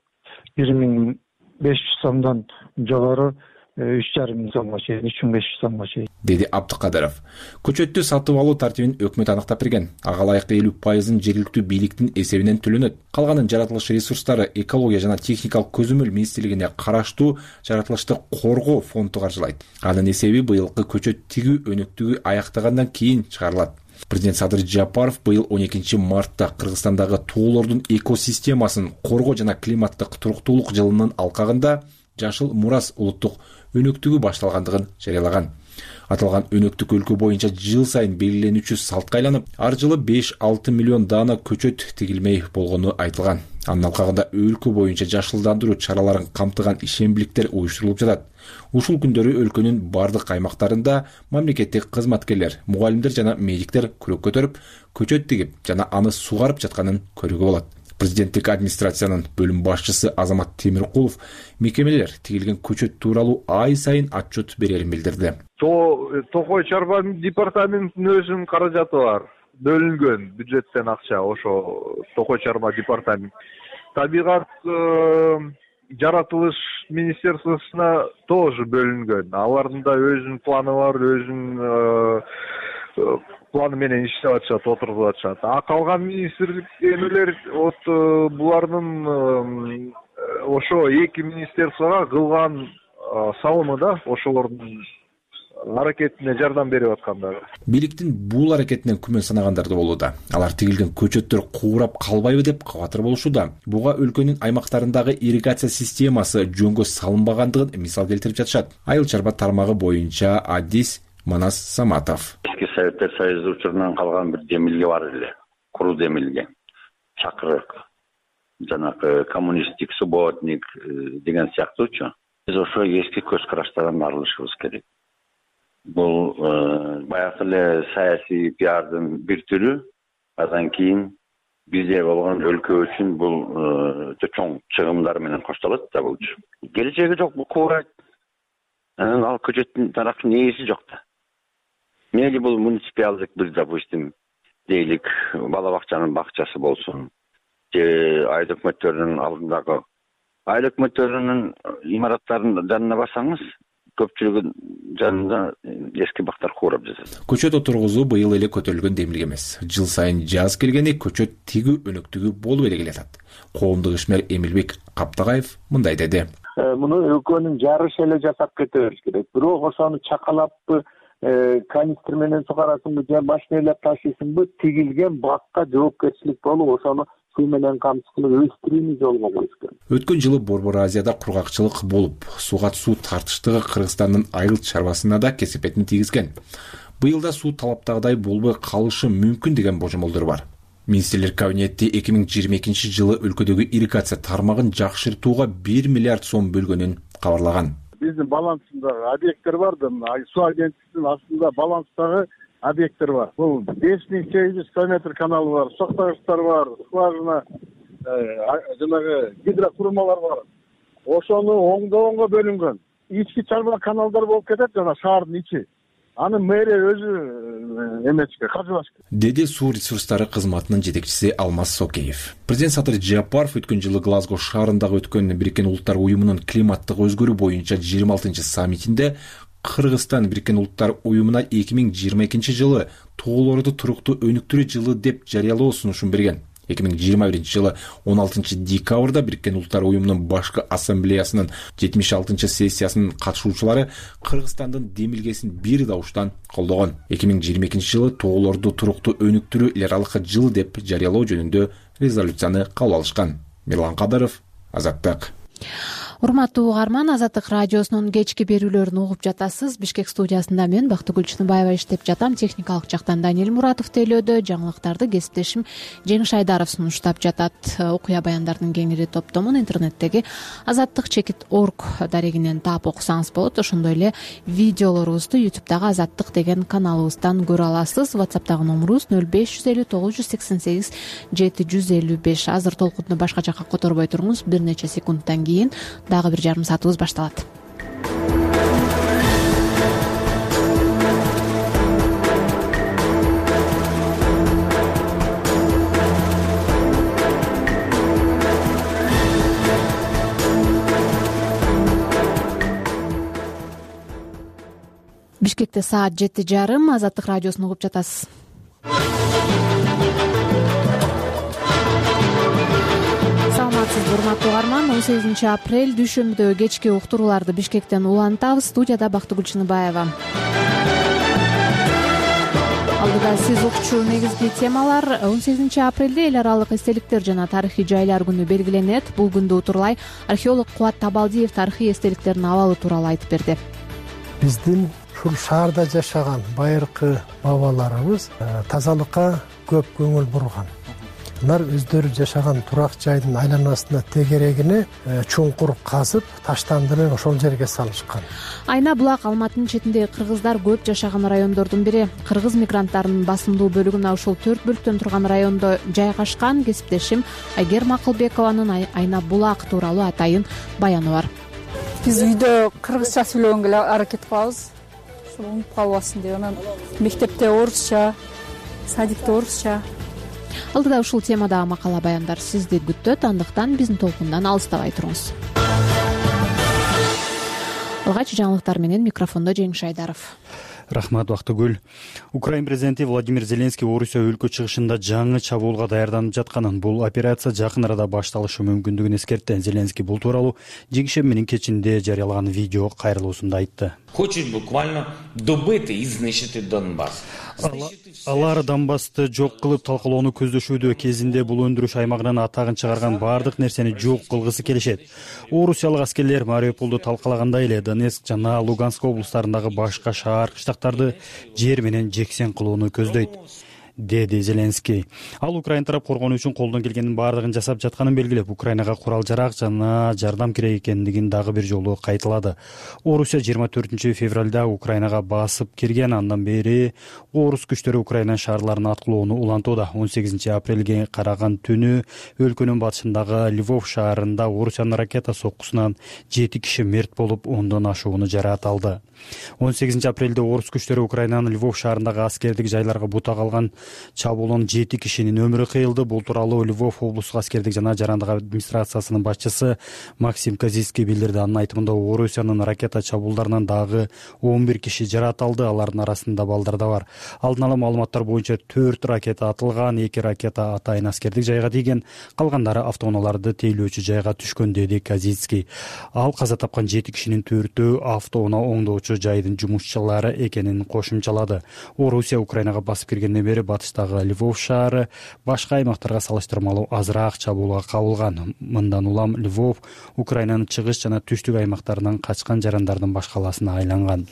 1500 сомдон жогору 3,5 сомго чейин, 3500 сомго чейин, деди Абдыкадыров. Көчөттү сатып алуу тартибин өкмөт аныктап берген. Ага ылайык 50% жергиликтүү бийликтин эсебинен төлөнөт. Калганын жаратылыш ресурстары экология жана техникалык көзөмөл министрлигине караштуу жаратылышты коргоо фонду каржылайт. Анын эсеби быйылкы көчөт тигүү өнөктүгү аяктагандан кийин чыгарылат. Президент Садыр Жапаров быйыл 12 мартта Кыргызстандагы тоолордун экосистемасын коргоо жана климаттык туруктуулук жылынын алкагында Жашыл Мурас улуттук өнөктүгү башталгандыгын жарыялаган. Аталган өнөктүк өлкө боюнча жыл сайын белгиленүүчү салтка айланып, ар жылы 5-6 миллион даана көчөт тигилмей болгону айтылган. Анын алкагында өлкө боюнча жашылдандыруу чараларын камтыган ишембиликтер уюштурулуп жатат. Ушул күндөрү өлкөнүн бардык аймактарында мамлекеттик кызматкерлер, мугалимдер жана медиктер күрөк көтөрүп, көчөт тигип жана аны сугарып жатканын көрүүгө болот. Президенттик администрациянын бөлүм башчысы Азамат Темиркулов мекемелер тигилген көчөт тууралуу ай сайын отчет берерин билдирди. Токой чарба департаментинин өзүнүн каражаты бар. Бөлүнгөн бюджеттен акча ошо Токой чарба департамент. Табигат жаратылыш министерствосуна тоже бөлүнгөн. Алардын да өзүнүн планы бар, өзүнүн планы менен иштеп атышат, отургузуп атышат. А калган министрлик эмелер булардын ошо эки министерствого кылган салымы да ошолордун аракетине жардам берип аткандар. Бийликтин бул аракетинен күмөн санагандар да болууда. Алар тигилген көчөттөр куурап калбайбы деп кабатыр болушууда. Буга өлкөнүн аймактарындагы ирригация системасы жөнгө салынбагандыгын мисал келтирип жатышат. Айыл чарба тармагы боюнча адис Манас Саматов. Советтер Союзу учурунан калган бир демилге бар эле. Куру демилге. Чакырык. Жанагы коммунисттик субботник деген сыяктуучу. Биз ошо эски көз караштардан арылышыбыз керек. Бул баягы эле саясий пиардын бир түрү. Андан кийин бизде болгон өлкө үчүн бул чоң чыгымдар менен коштолот да бул. Келечеги жок, бул куурайт. Ал көчөттүн тарактын ээси жок да. Мейли бул муниципалдык бир, допустим, дейлик бала бакчанын бакчасы болсун, же айыл өкмөттөрүнүн алдындагы айыл өкмөттөрүнүн имараттарынын жанына барсаңыз, көпчүлүгүнүн жанында эски бактар куурап жатат. Көчөт отургузуу быйыл эле көтөрүлгөн демилге эмес. Жыл сайын жаз келгенде көчөт тигүү өнөктүгү болуп эле келатат. Коомдук ишмер Эмилбек Каптагаев мындай деди. Муну экөөнүн жарышы эле жасап кете бериш керек. Бирок ошону чакалаппы, канистр менен сугарасыңбы, же машина элеп ташыйсыңбы, тигилген бакка жоопкерчилик болуп, ошону суу менен камсыз кылып өстүрүүнү жолго коюш керек. Өткөн жылы Борбор Азияда кургакчылык болуп, суга суу тартыштыгы Кыргызстандын айыл чарбасына да кесепетин тийгизген. Быйыл да суу талаптагыдай болбой калышы мүмкүн деген божомолдор бар. Министрлер кабинети 2022 жылы өлкөдөгү ирригация тармагын жакшыртууга 1 миллиард сом бөлгөнүн кабарлаган. Биздин балансындагы объекттер бар да, суу агенттигинин астында баланстагы объекттер бар. Бул 5800 километр каналы бар, соктогучтар бар, скважина, жанагы гидрокурмалар бар. Ошону оңдогонго бөлүнгөн. Ички чарба каналдар болуп кетет жана шаардын ичи. Аны мэрия өзү эмечке каржылаш керек. Деди суу ресурстары кызматынын жетекчиси Алмаз Сокеев. Президент Садыр Жапаров өткөн жылы Глазго шаарындагы өткөн Бириккен Улуттар уюмунун климаттык өзгөрүү боюнча 26 саммитинде Кыргызстан Бириккен Улуттар уюмуна 2022 жылы тоолорду туруктуу өнүктүрүү жылы деп жарыялоо сунушун берген. 2021 жылы 16 декабрда Бириккен Улуттар уюмунун башкы ассамблеясынын 76 сессиясынын катышуучулары Кыргызстандын демилгесин бир добуштан колдогон. 2022 жылы тоолорду туруктуу өнүктүрүү эл аралык жыл деп жарыялоо жөнүндө резолюцияны кабыл алышкан. Мирлан Кадыров, Азаттык. Урматтуу угарман, Азаттык радиосунун кечки берүүлөрүн угуп жатасыз. Бишкек студиясында мен Бактыгүл Чыныбаева иштеп жатам. Техникалык жактан Даниэль Муратов тейлөөдө, жаңылыктарды кесиптешим Жеңиш Айдаров сунуштап жатат. Окуя баяндардын кеңири топтомун интернеттеги azattik.org дарегинен таап окусаңыз болот. Ошондой эле видеолорубузду YouTube'дагы Азаттык деген каналыбыздан көрө аласыз. WhatsApp'тагы номерубуз 0550 988 755. Азыр толкунду башка жакка которбой туруңуз. Бир нече секундтан кийин дагы бир жарым саатыбыз башталат. Бишкекте саат 7:30. Азаттык радиосун угуп жатасыз. Урматтуу угарман, 18 апрель дүйшөмбүдө кечки уктурууларды Бишкектен улантабыз. Студияда Бактыгүл Чыныбаева. Алдыда сиз укчу негизги темалар. 18 апрелде эл аралык эстеликтер жана тарыхый жайлар күнү белгиленет. Бул күндү утурлай археолог Кубат Табалдиев тарыхый эстеликтердин абалы тууралуу айтып берди. Биздин ушул шаарда жашаган байыркы бабаларыбыз тазалыкка көп көңүл бурган. Алар өздөрү жашаган турак жайдын айланасына тегерегине чуңкур казып, таштандырып ошол жерге салышкан. Айна булак Алматынын четиндеги кыргыздар көп жашаган райондордун бири. Кыргыз мигранттарынын басымдуу бөлүгүнө ушул 4 бөлүктөн турган райондо жайгашкан. Кесиптешим Айгер Макылбекованын Айна булак тууралуу атайын баяны бар. Биз үйдө кыргызча сүйлөгөнгө аракет кылабыз. Ушул унутуп калбасын деп, анан мектепте орусча, садикте орусча. Алдыда ушул темадагы макала баяндар сизди күтөт, андыктан биздин толкундан алыстабай туруңуз. Алгач жаңылыктар менен микрофондо Жеңиш Айдаров. Рахмат, Бактыгүл. Украин президенти Владимир Зеленский Орусия өлкө чыгышында жаңы чабуулга даярданып жатканын, бул операция жакын арада башталышы мүмкүндүгүн эскертти. Зеленский бул тууралуу жекшембинин кечинде жарыялаган видео кайрылуусунда айтты. Хочет буквально добыть и знищить Донбасс. Алар Донбассты жок кылып талкалоону көздөшүүдө. Кезинде бул өндүрүш аймагынан атагын чыгарган баардык нерсени жок кылгысы келишет. Орусиялык аскерлер Мариуполду талкалагандай эле Донецк жана Луганск облустарындагы башка шаар кыштактарды жер менен жексен кылууну көздөйт, деди Зеленский. Ал Украин тарап коргонуу үчүн колдон келгенин баардыгын жасап жатканын белгилеп, Украинага курал жарак жана жардам керек экендигин дагы бир жолу кайталады. Орусия 24 февралда Украинага басып кирген, андан бери орус күчтөрү Украина шаарларын аткылоону улантууда. 18 апрелге караган түнү өлкөнүн батышындагы Львов шаарында Орусиянын ракета соккусунан 7 киши мерт болуп, 10дон ашууну жараат алды. 18 апрелде орус күчтөрү Украинанын Львов шаарындагы аскердик жайларга бутак алган чабуулун 7 кишинин өмүрү кыйылды. Бул тууралуу Львов облустук аскердик жана жарандык администрациясынын башчысы Максим Казицкий билдирди. Анын айтымында Орусиянын ракета чабуулдарынан дагы 11 киши жараат алды, алардын арасында балдар да бар. Алдын ала маалыматтар боюнча 4 ракета атылган, 2 ракета атайын аскердик жайга тийген, калгандары автоунааларды тейлөөчү жайга түшкөн, деди Казицкий. Ал каза тапкан 7 кишинин 4-өө автоунаа оңдоочу жайдын жумушчулары экенин кошумчалады. Орусия Украинага басып киргенден бери батыштагы Львов шаары башка аймактарга салыштырмалуу азыраак чабуулга кабылган. Мындан улам Львов Украинанын чыгыш жана түштүк аймактарынан качкан жарандардын баш калаасына айланган.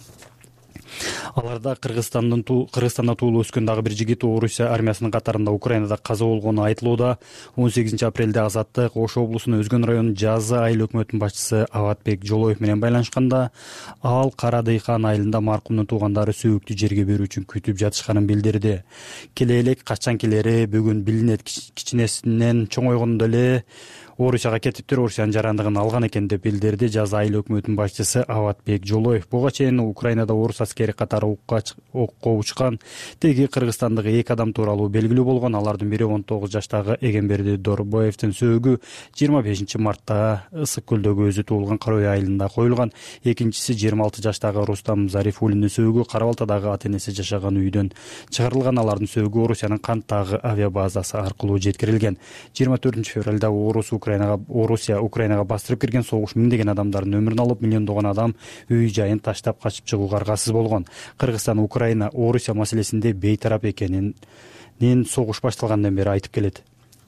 Аларда Кыргызстанда туулуп өскөн дагы бир жигит Орусия армиясынын катарында Украинада каза болгону айтылууда. 18 апрелде Азаттык Ош облусунун Өзгөн районунун Жазы айыл өкмөтүнүн башчысы Аватбек Жолоев менен байланышканда, ал Кара Дыйкан айылында маркумдун туугандары сөөктү жерге берүү үчүн күтүп жатышканын билдирди. Келе элек качан келери бүгүн билинет, кичинесинен чоңойгондо эле Орусияга кетиптер Орусиянын жарандыгын алган экен деп билдирди Жаз айыл өкмөтүнүн башчысы Аватбек Жолоев. Буга чейин Украинада орус аскери катары окко учкан теги кыргызстандык 2 адам тууралуу белгилүү болгон. Алардын бири 19 жаштагы Эгемберди Дорбоевдин сөөгү 25 мартта Ысык көлдөгү өзү туулган Кара үй айылында коюлган. Экинчиси 26 жаштагы Рустам Зарифуллиндин сөөгү Кара Балтадагы ата-энеси жашаган үйдөн чыгарылган. Алардын сөөгү Орусиянын Кантагы авиабазасы аркылуу жеткирилген. 24 февралда Орусия Украинага бастырып кирген согуш миңдеген адамдардын өмүрүн алып, миллиондогон адам үй жайын таштап качып чыгууга аргасыз болгон. Кыргызстан Украина Орусия маселесинде бейтарап экенин согуш башталгандан бери айтып келет.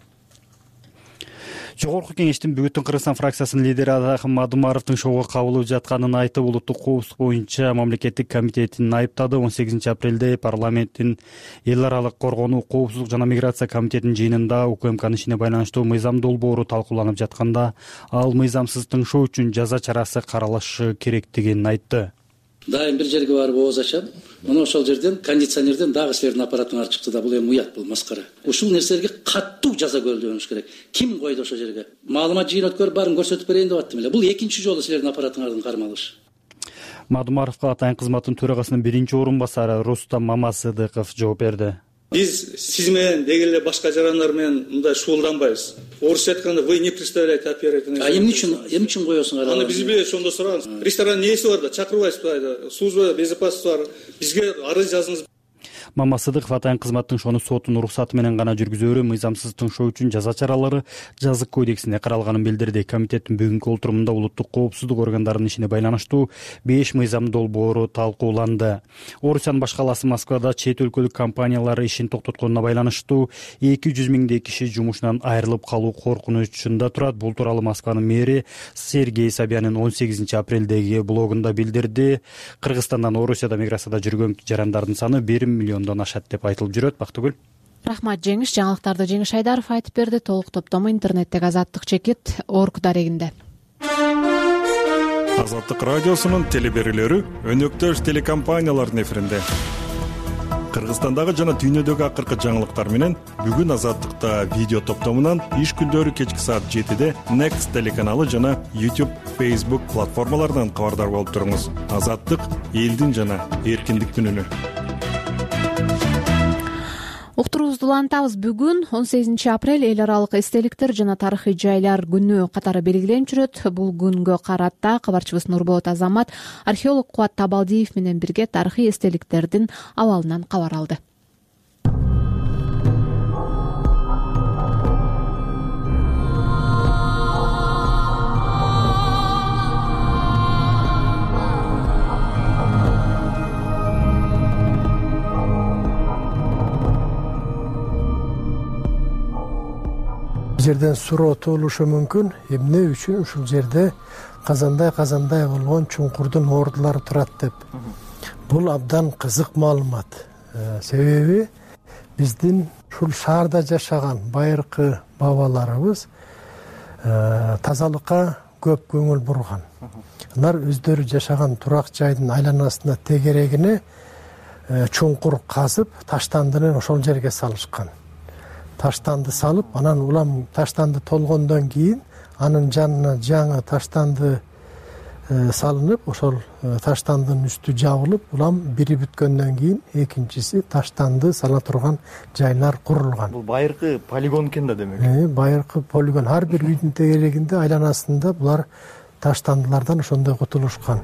Жогорку кеңештин бүгүнкү Кыргызстан фракциясынын лидери Атакын Мадумаровдун шоого кабылып жатканын айтып, улуттук коопсуздук боюнча мамлекеттик комитетин айыптады. 18 апрелде парламенттин эл аралык коргонуу, коопсуздук жана миграция комитетинин жыйынында УКМКнын ишине байланыштуу мыйзам долбоору талкууланып жатканда, ал мыйзамсыз тыңшоо үчүн жаза чарасы каралышы керектигин айтты. Дайым бир жерге барып ооз ачам. Мына ошол жерден кондиционерден дагы силердин аппаратыңар чыкты да, бул эми уят, бул маскара. Ушул нерселерге каттуу жаза көрүлүш керек. Ким койду ошол жерге? Маалымат жыйын өткөрүп барын көрсөтүп берейин деп аттым эле. Бул экинчи жолу силердин аппаратыңардын кармалышы. Мадумаровго атайын кызматтын төрагасынын биринчи орун басары Рустам Мамасыдыков жооп берди. Биз сиз менен деги эле башка жарандар менен мындай шуулданбайбыз. Орусча айтканда вы не представляете оператора. Эмне үчүн коесуңар? Аны биз билбейбиз, ошондо сураңыз. Ресторан нээси бар да, чакырбайсызбы? Служба безопасности бар. Бизге арыз жазыңыз. Мамасыдыков атайын кызматтын шону соттун уруксаты менен гана жүргүзөөрү, мыйзамсыз тыңшоо үчүн жаза чаралары жазык кодексинде каралганын билдирди. Комитеттин бүгүнкү отурумунда улуттук коопсуздук органдарынын ишине байланыштуу 5 мыйзам долбоору талкууланды. Орусиянын баш калаасы Москвада чет өлкөлүк компаниялар ишин токтотконуна байланыштуу 200 миңдей киши жумушунан айрылып калуу коркунучунда турат. Бул тууралуу Москванын мэри Сергей Собянин 18 апрелдеги блогунда билдирди. Кыргызстандан Орусияда миграцияда жүргөн жарандардын саны 1 миллиондон ашат деп айтылып жүрөт. Бактыгүл. Рахмат Жеңиш. Жаңылыктарды Жеңиш Айдаров айтып берди. Толук топтому интернеттеги Азаттык чекит орг дарегинде. Азаттык радиосунун телеберүүлөрү өнөктөш телекомпаниялардын эфиринде. Кыргызстандагы жана дүйнөдөгү акыркы жаңылыктар менен бүгүн Азаттыкта видео топтомунан иш күндөрү кечки саат 7-де Next телеканалы жана YouTube, Facebook платформаларынан кабардар болуп туруңуз. Азаттык элдин жана эркиндиктин үнү. Уктуруубузду улантабыз. Бүгүн 18 апрель эл аралык эстеликтер жана тарыхый жайлар күнү катары белгиленип жүрөт. Бул күнгө карата кабарчыбыз Нурболот Азамат археолог Кубат Табалдиев менен бирге тарыхый эстеликтердин абалынан кабар алды. Жерден суроо туулушу мүмкүн. Эмне үчүн ушул жерде казандай болгон чуңкурдун ордулары турат деп. Бул абдан кызык маалымат. Себеби биздин ушул шаарда жашаган байыркы бабаларыбыз тазалыкка көп көңүл бурган. Алар өздөрү жашаган турак жайдын айланасына тегерегине чуңкур казып, таштандыны ошол жерге салышкан. Таштанды салып, анан улам таштанды толгондон кийин анын жанына жаңы таштанды салынып, ошол таштандын үстү жабылып, улам бири бүткөндөн кийин экинчиси таштанды сала турган жайлар курулган. Бул байыркы полигон экен да демек. Байыркы полигон. Ар бир үйдүн тегерегинде айланасында булар таштандылардан ошондой кутулушкан.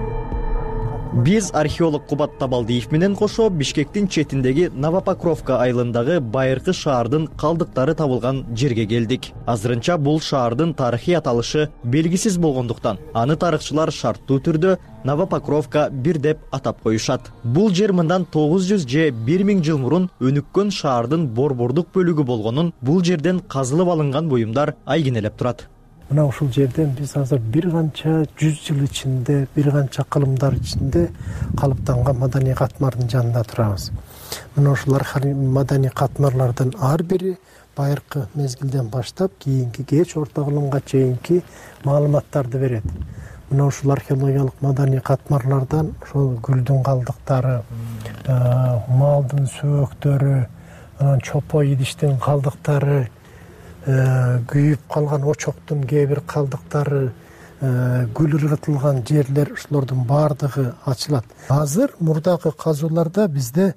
Биз археолог Кубат Табалдиев менен кошо Бишкектин четиндеги Новопокровка айылындагы байыркы шаардын калдыктары табылган жерге келдик. Азырынча бул шаардын тарыхый аталышы белгисиз болгондуктан, аны тарыхчылар шарттуу түрдө Новопокровка 1 деп атап коюшат. Бул жер мындан 900 же 1000 жыл мурун өнүккөн шаардын борбордук бөлүгү болгонун бул жерден казылып алынган буюмдар айгинелеп турат. Мына ушул жерден биз азыр бир канча 100 жыл ичинде, бир канча кылымдар ичинде калыптанган маданий катмардын жанында турабыз. Мына ушулар маданий катмарлардын ар бири байыркы мезгилден баштап кийинки кеч орто кылымга чейинки маалыматтарды берет. Мына ушул археологиялык маданий катмарлардан ошол гүлдүн калдыктары, малдын сөөктөрү, чопой идиштин калдыктары, күйүп калган очоктун кээ бир калдыктары, гүл ыргытылган жерлер, ушулордун баардыгы ачылат. Азыр мурдагы казууларда бизде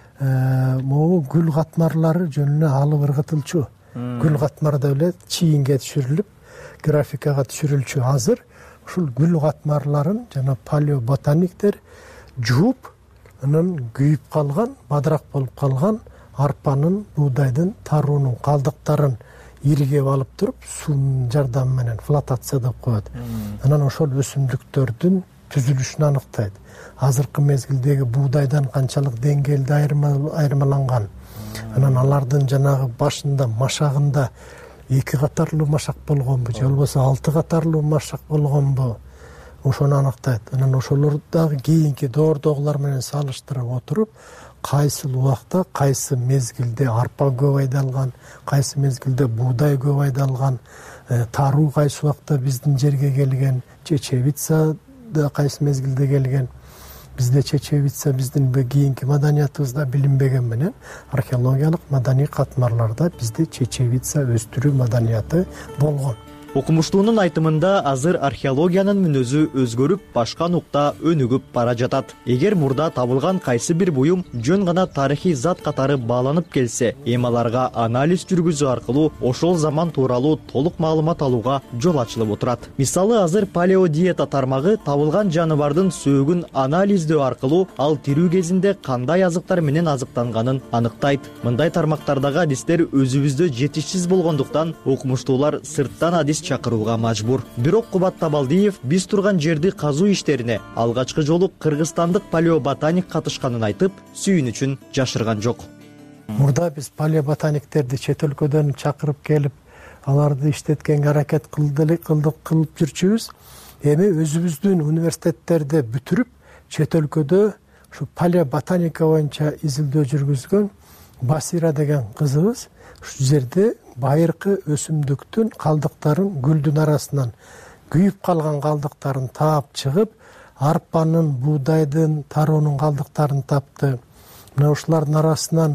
могу гүл катмарлары жөнүнө алып ыргытылчу. Гүл катмары да эле чийинге түшүрүлүп, графикага түшүрүлчү. Азыр ушул гүл катмарларын жана палеоботаниктер жууп, анан күйүп калган, бадырак болуп калган арпанын, буудайдын, таруунун калдыктарын иригеп алып туруп, суунун жардамы менен флотация деп коет. Анан ошол өсүмдүктөрдүн түзүлүшүн аныктайт. Азыркы мезгилдеги буудайдан канчалык деңгээлде айырмаланган. Анан алардын жанагы башында, машагында 2 катарлуу машак болгонбу, же болбосо 6 катарлуу машак болгонбу, ошону аныктайт. Анан ошолордагы кийинки доордогулар менен салыштырып отуруп, кайсы убакта, кайсы мезгилде арпа көп айдалган, кайсы мезгилде буудай көп айдалган, таруу кайсы убакта биздин жерге келген, чечевица да кайсы мезгилде келген. Бизде чечевица биздин кийинки маданиятыбызда билинбеген менен археологиялык маданий катмарларда бизде чечевица өстүрүү маданияты болгон. Окумуштуунун айтымында азыр археологиянын мүнөзү өзгөрүп, башка нукта өнүгүп бара жатат. Эгер мурда табылган кайсы бир буюм жөн гана тарыхый зат катары бааланып келсе, эми аларга анализ жүргүзүү аркылуу ошол заман тууралуу толук маалымат алууга жол ачылып отурат. Мисалы, азыр палеодиета тармагы табылган жаныбардын сөөгүн анализдөө аркылуу ал тирүү кезинде кандай азыктар менен азыктанганын аныктайт. Мындай тармактардагы адистер өзүбүздө жетишсиз болгондуктан окумуштуулар сырттан адис чакырууга мажбур. Бирок Кубат Табалдиев биз турган жерди казуу иштерине алгачкы жолу кыргызстандык палеоботаник катышканын айтып, сүйүнүчүн жашырган жок. Мурда биз палеоботаниктерди чет өлкөдөн чакырып келип, аларды иштеткенге аракет кылып жүрчүбүз. Эми өзүбүздүн университеттерди бүтүрүп, чет өлкөдө ушу палеоботаника боюнча изилдөө жүргүзгөн Басира деген кызыбыз ушу жерде байыркы өсүмдүктүн калдыктарын, гүлдүн арасынан күйүп калган калдыктарын таап чыгып, арпанын, буудайдын, таруунун калдыктарын тапты. Мына ушулардын арасынан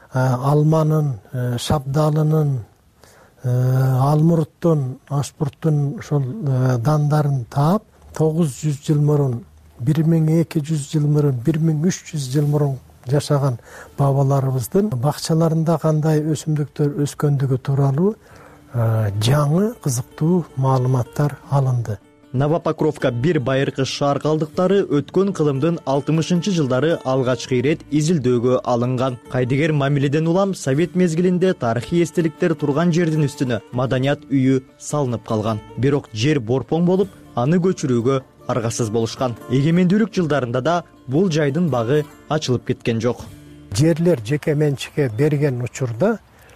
алманын, шабдалынын, алмуруттун, ашпурттун ошол дандарын таап, 900 жыл мурун, 1200 жыл мурун, 1300 жыл мурун жашаган бабаларыбыздын бакчаларында кандай өсүмдүктөр өскөндүгү тууралуу жаңы кызыктуу маалыматтар алынды. Новопокровка бир байыркы шаар калдыктары өткөн кылымдын 60-жылдары алгачкы ирет изилдөөгө алынган. Кайдыгер мамиледен улам Совет мезгилинде тарыхый эстеликтер турган жердин үстүнө маданият үйү салынып калган. Бирок жер борпоң болуп, аны көчүрүүгө аргасыз болушкан. Эгемендүүлүк жылдарында да бул жайдын багы ачылып кеткен жок. Жерлер жеке менчикке берген учурда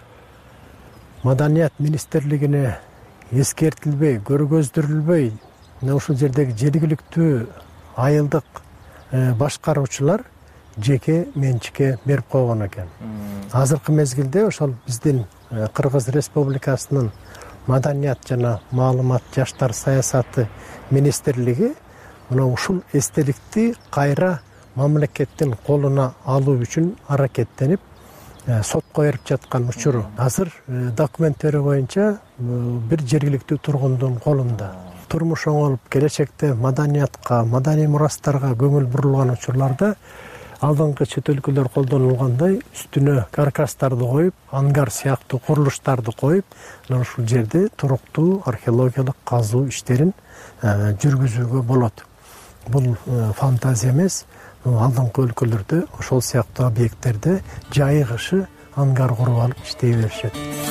Маданият министрлигине эскертилбей, көргөздүрүлбөй, ушул жердеги жергиликтүү айылдык башкаруучулар жеке менчикке берип койгон экен. Азыркы мезгилде ошол биздин Кыргыз Республикасынын Маданият жана маалымат жаштар саясаты министрлиги мына ушул эстеликти кайра мамлекеттин колуна алуу үчүн аракеттенип, сотко берип жаткан учуру. Азыр документтери боюнча бир жергиликтүү тургундун колунда. Турмуш оңолуп, келечекте маданиятка, маданий мурастарга көңүл бурулган учурларда алдыңкы чет өлкөлөр колдонулгандай үстүнө каркастарды коюп, ангар сыяктуу курулуштарды коюп, ушул жерде туруктуу археологиялык казуу иштерин жүргүзүүгө болот. Бул фантазия эмес, алдыңкы өлкөлөрдө ошол сыяктуу объекттерде жайыгышы ангар куруп алып иштей беришет.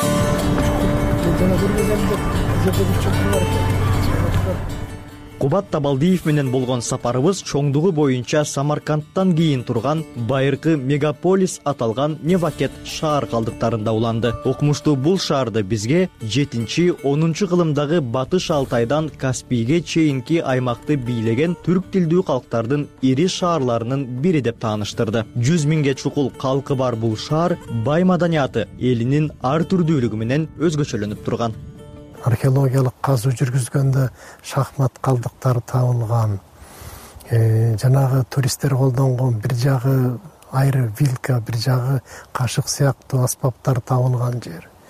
Кубат Табалдиев менен болгон сапарыбыз чоңдугу боюнча Самаркандтан кийин турган байыркы мегаполис аталган Невакет шаар калдыктарында уланды. Окумуштуу бул шаарды бизге 7-10 кылымдагы Батыш Алтайдан Каспийге чейинки аймакты бийлеген түрк тилдүү калктардын ири шаарларынын бири деп тааныштырды. 100 миңге чукул калкы бар бул шаар бай маданияты элинин ар түрдүүлүгү менен өзгөчөлөнүп турган. Археологиялык казуу жүргүзгөндө шахмат калдыктары табылган. Жанагы туристтер колдонгон бир жагы айры вилка, бир жагы кашык сыяктуу аспаптар табылган жер.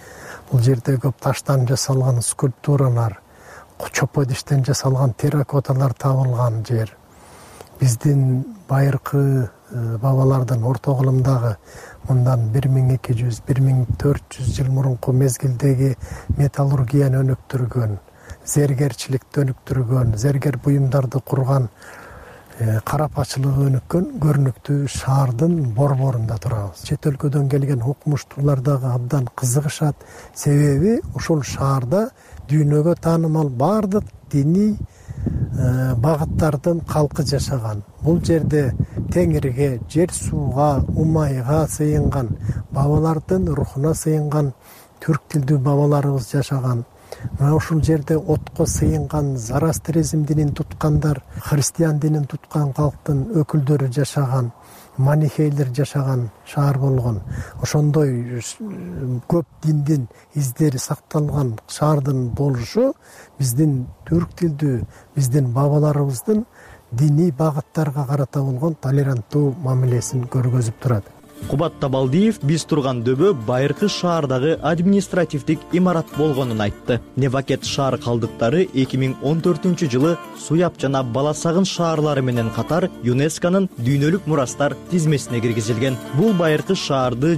бул жерде көп таштан жасалган скульптуралар, чопо идиштен жасалган терракоталар табылган жер. Биздин байыркы бабалардын орто кылымдагы мындан 1200-1400 жыл мурунку мезгилдеги металлургияны өнүктүргөн, зергерчиликти өнүктүргөн, зергер буюмдарды курган, карапачылыгы өнүккөн көрүнүктүү шаардын борборунда турабыз. Чет өлкөдөн келген окумуштуулар дагы абдан кызыгышат. Себеби ушул шаарда дүйнөгө таанымал баардык диний багыттардын калкы жашаган. Бул жерде теңирге, жер сууга, умайга сыйынган, бабалардын рухуна сыйынган түрк тилдүү бабаларыбыз жашаган. Мына ушул жерде отко сыйынган Зарастризм динин туткандар, христиан динин туткан калктын өкүлдөрү жашаган, манихейлер жашаган шаар болгон. Ошондой көп диндин издери сакталган шаардын болушу биздин түрк тилдүү, биздин бабаларыбыздын диний багыттарга карата болгон толеранттуу мамилесин көргөзүп турат. Кубат Табалдиев биз турган дөбө байыркы шаардагы административдик имарат болгонун айтты. Невакет шаар калдыктары 2014 жылы Суяб жана Баласагын шаарлары менен катар ЮНЕСКОнун дүйнөлүк мурастар тизмесине киргизилген. Бул байыркы шаарды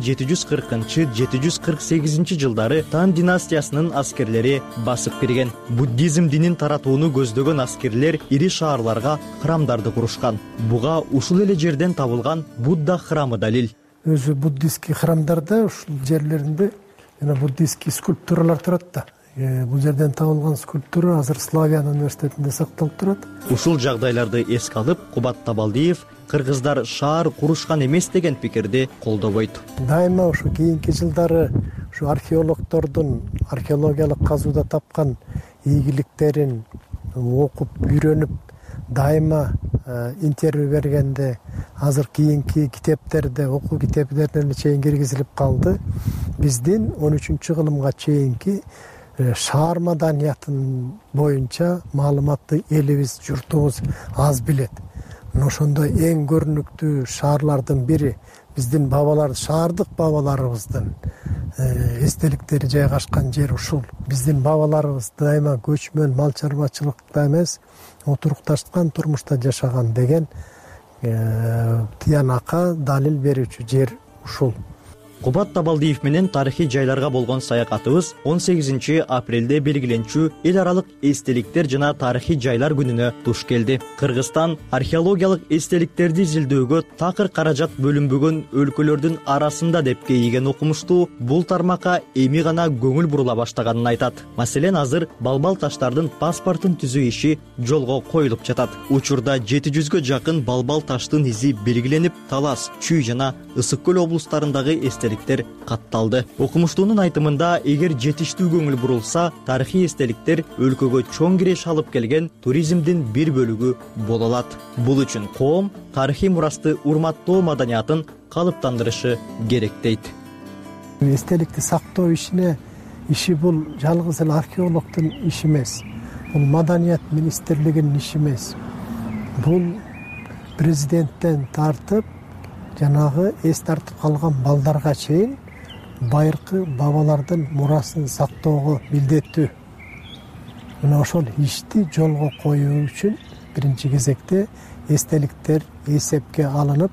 740-748 жылдары Тан династиясынын аскерлери басып кирген. Буддизм динин таратууну көздөгөн аскерлер ири шаарларга храмдарды курушкан. Буга ушул эле жерден табылган Будда храмы далил. Өзү буддистский храмдарда ушул жерлеринде жана буддистский скульптуралар турат да. Бул жерден табылган скульптура азыр Славян университетинде сакталып турат. Ушул жагдайларды эске алып, Кубат Табалдиев кыргыздар шаар курушкан эмес деген пикирди колдобойт. Дайыма ушу кийинки жылдары ушу археологдордун археологиялык казууда тапкан ийгиликтерин окуп, үйрөнүп, дайыма интервью бергенде азыр кийинки китептерде, окуу китептерине чейин киргизилип калды. Биздин 13-кылымга чейинки шаар маданиятын боюнча маалыматты элибиз, журтубуз аз билет. Ошондой эң көрүнүктүү шаарлардын бири биздин бабалар, шаардык бабаларыбыздын эстеликтери жайгашкан жер ушул. Биздин бабаларыбыз дайыма көчмөн мал чарбачылыкта эмес, отурукташкан турмушта жашаган деген тыянакка далил берүүчү жер ушул. Кубат Табалдиев менен тарыхый жайларга болгон саякатыбыз 18 апрелде белгиленчү эл аралык эстеликтер жана тарыхый жайлар күнүнө туш келди. Кыргызстан археологиялык эстеликтерди изилдөөгө такыр каражат бөлүнбөгөн өлкөлөрдүн арасында деп кейиген окумуштуу бул тармакка эми гана көңүл бурула баштаганын айтат. Маселен, азыр балбал таштардын паспортун түзүү иши жолго коюлуп жатат. Учурда 700гө жакын балбал таштын изи белгиленип, Талас, Чүй жана Ысык көл облустарындагы эстеликтер катталды. Окумуштуунун айтымында, эгер жетиштүү көңүл бурулса, тарыхый эстеликтер өлкөгө чоң киреш алып келген туризмдин бир бөлүгү боло алат. Бул үчүн коом тарыхый мурасты урматтоо маданиятын калыптандырышы керек дейт. Эстеликти сактоо иши бул жалгыз эле археологдун иши эмес. Бул маданият министрлигинин иши эмес. Бул президенттен тартып, жанагы эс тартып калган балдарга чейин байыркы бабалардын мурасын сактоого милдеттүү. Мына ошол ишти жолго коюу үчүн биринчи кезекте эстеликтер эсепке алынып,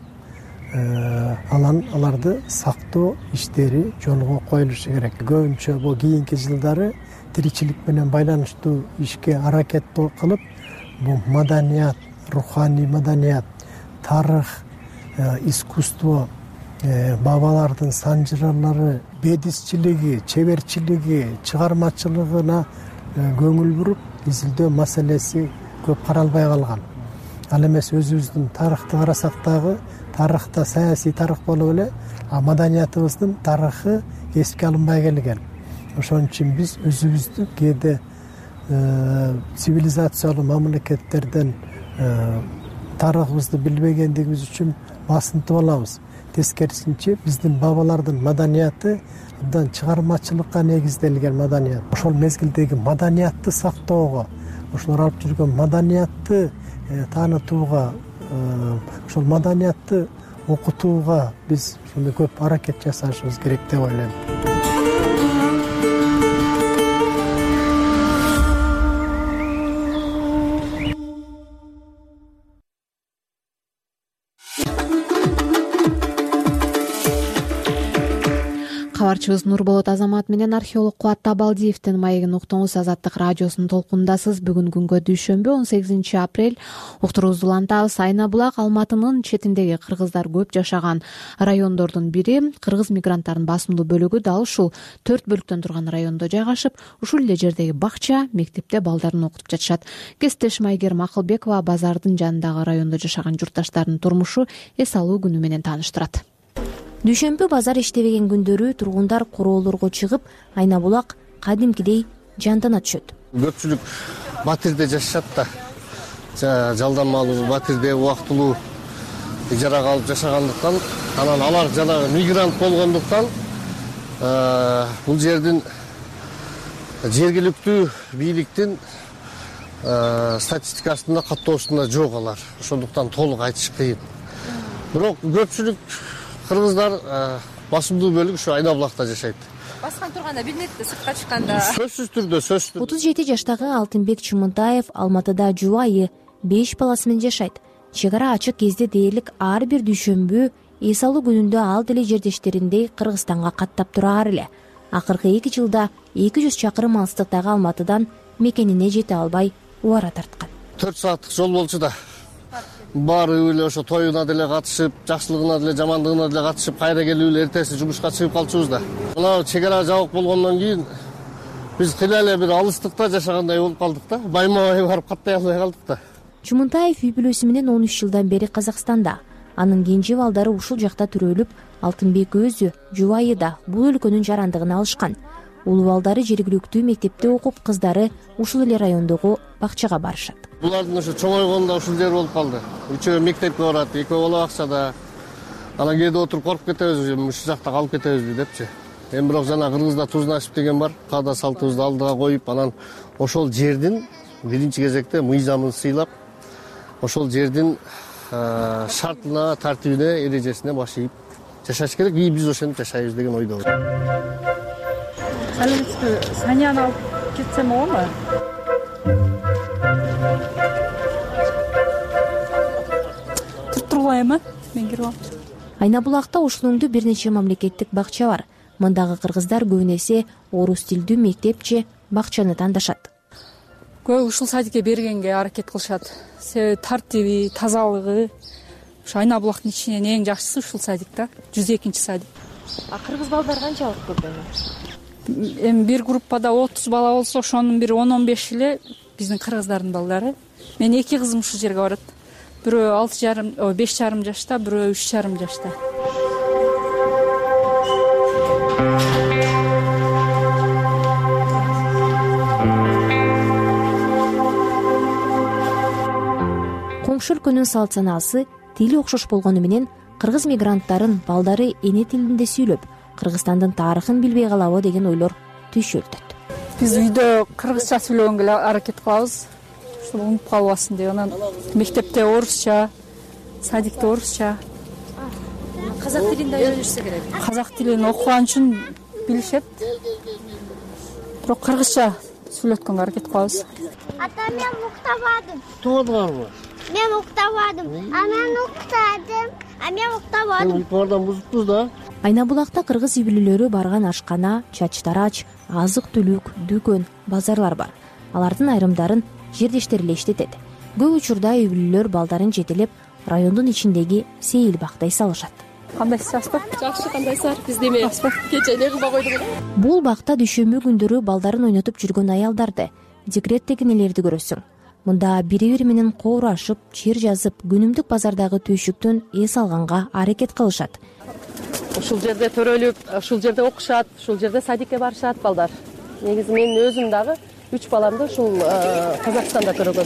аларды сактоо иштери жолго коюлушу керек. Көбүнчө бул кийинки жылдары тиричилик менен байланыштуу ишке аракет кылып, бул маданият, руханий маданият, тарых, искусство, бабалардын санжыралары, бедисчилиги, чеберчилиги, чыгармачылыгына көңүл буруп, изилдөө маселеси көп каралбай калган. Ал эмес өзүбүздүн тарыхты карасак дагы, тарыхта саясий тарых болуп эле, маданиятыбыздын тарыхы эске алынбай келген. Ошон үчүн биз өзүбүздү кээде цивилизациялуу мамлекеттерден тарыхыбызды билбегендигибиз үчүн басынтып алабыз. Тескерисинче биздин бабалардын маданияты абдан чыгармачылыкка негизделген маданият. Ошол мезгилдеги маданиятты сактоого, ошолор алып жүргөн маданиятты таанытууга, ошол маданиятты окутууга биз ошондой көп аракет жасашыбыз керек деп ойлойм. Кабарчыбыз Нурболот Азамат менен археолог Кубат Табалдиевдин маегин уктуңуз. Азаттык радиосунун толкундасыз. Бүгүн күнгө дүйшөмбү 18 апрель. Уктуруубузду улантабыз. Айна булак Алматынын четиндеги кыргыздар көп жашаган райондордун бири. Кыргыз мигранттарынын басымдуу бөлүгү дал ушул 4 бөлүктөн турган райондо жайгашып, ушул эле жердеги бакча, мектепте балдарын окутуп жатышат. Кесиптешим Айгерим Акылбекова базардын жанындагы райондо жашаган журтташтардын турмушу эс алуу күнү менен тааныштырат. Дүйшөмбү базар иштебеген күндөрү тургундар короолорго чыгып, Айна булак кадимкидей жандана түшөт. Көпчүлүк батирде жашашат да. Жалданмалуу батирде убактылуу ижарага алып жашагандыктан, анан алар жанагы мигрант болгондуктан бул жердин жергиликтүү бийликтин статистикасында каттоосунда жок алар. Ошондуктан толук айтыш кыйын. Бирок көпчүлүк кыргыздар басымдуу бөлүк ушу Айна булакта жашайт. Баскан турганда билинет да, сыртка чыкканда. Сөзсүз түрдө. 37 жаштагы Алтынбек Чымынтаев Алматыда жубайы 5 баласы менен жашайт. Чек ара ачык кезде дээрлик ар бир дүйшөмбү эс алуу күнүндө ал деле жердештериндей Кыргызстанга каттап тураар эле. Акыркы 2 жылда 200 чакырым алыстыктагы Алматыдан мекенине жете албай убара тарткан. 4 сааттык жол болчу да. Баары эле ошо тоюна деле катышып, жакшылыгына деле, жамандыгына деле катышып, кайра келип эле эртеси жумушка чыгып калчубуз да. Мына чек ара жабык болгондон кийин биз кыйла эле бир алыстыкта жашагандай болуп калдык да. Байма-бай барып каттай албай калдык да. Чумунтаев үй бүлөсү менен 13 жылдан бери Казакстанда. Анын кенже балдары ушул жакта төрөлүп, Алтынбек өзү жубайыда бул өлкөнүн жарандыгын алышкан. Улуу балдары жергиликтүү мектепте окуп, кыздары ушул эле райондогу бакчага барышат. Булардын ушу чоңойгонда ушул жер болуп калды. Үчөө мектепке барат, экөө бала бакчада. Анан кээде отуруп коркуп кетебиз, ушул жакта калып кетебизби депчи. Эми бирок жана Кыргызда туз насип деген бар. Каада салтыбызды алдыга коюп, анан ошол жердин биринчи кезекте мыйзамын сыйлап, ошол жердин шартына, тартибине, эрежесине баш ийип жашаш керек. Биз ошентип жашайбыз деген ойдобуз. Саламатсызбы? Саняны алып кетсем болобу? Тургулайм, мен кирип алам. Айна булакта ушунуңдуу бир нече мамлекеттик бакча бар. Мындагы кыргыздар көбүн эсе орус тилдүү мектепчи бакчаны тандашат. Көп ушул садикке бергенге аракет кылышат. Себеби тартиби, тазалыгы. Ушу Айна булактын ичинен эң жакшысы ушул садик да, 102-чи садик. А кыргыз балдар канчалык көп эми? Эми бир группада 30 бала болсо, ошонун бир 10-15 эле биздин кыргыздардын балдары. Мен 2 кызым ушул жерге барат. Бирөө 5,5 жашта, бирөө 3,5 жашта. Коңшу өлкөнүн салт санаасы тили окшош болгону менен кыргыз мигранттарын балдары эне тилинде сүйлөп, Кыргызстандын тарыхын билбей калабы деген ойлор түйшөлтөт. Биз үйдө кыргызча сүйлөгөнгө аракет кылабыз. Ушул унутуп калбасын деп, анан мектепте орусча, садикте орусча. Казак тилинде үйрөнүшсө керек. Казак тилин окуган үчүн билишет. Бирок кыргызча сүйлөткөнгө аракет кылабыз. Ата, мен уктабадым. Тугадыңарбы? Мен уктабадым. Мен уктабадым. Уктабадан бузукпуз да. Айна булакта кыргыз үй бүлөлөрү барган ашкана, чачтарач, азык-түлүк, дүкөн, базарлар бар. Алардын айрымдарын жердештер эле иштетет. Көп учурда үй бүлөлөр балдарын жетелеп, райондун ичиндеги сейил бактай салышат. Кандайсыз, аспа? Жакшы, кандайсыздар? Биз деме кече эле кылба койдук. Бул бакта дүйшөмбү күндөрү балдарын ойнотуп жүргөн аялдарды, декреттегинелерди көрөсүң. Мында бири-бири менен коорашып, чир жазып, күнүмдүк базардагы түйшүктөн эс алганга аракет кылышат. Ушул жерде төрөлүп, ушул жерде окушат, ушул жерде садикке барышат балдар. Негизи мен өзүм дагы 3 баламды ушул Казакстанда көргөм.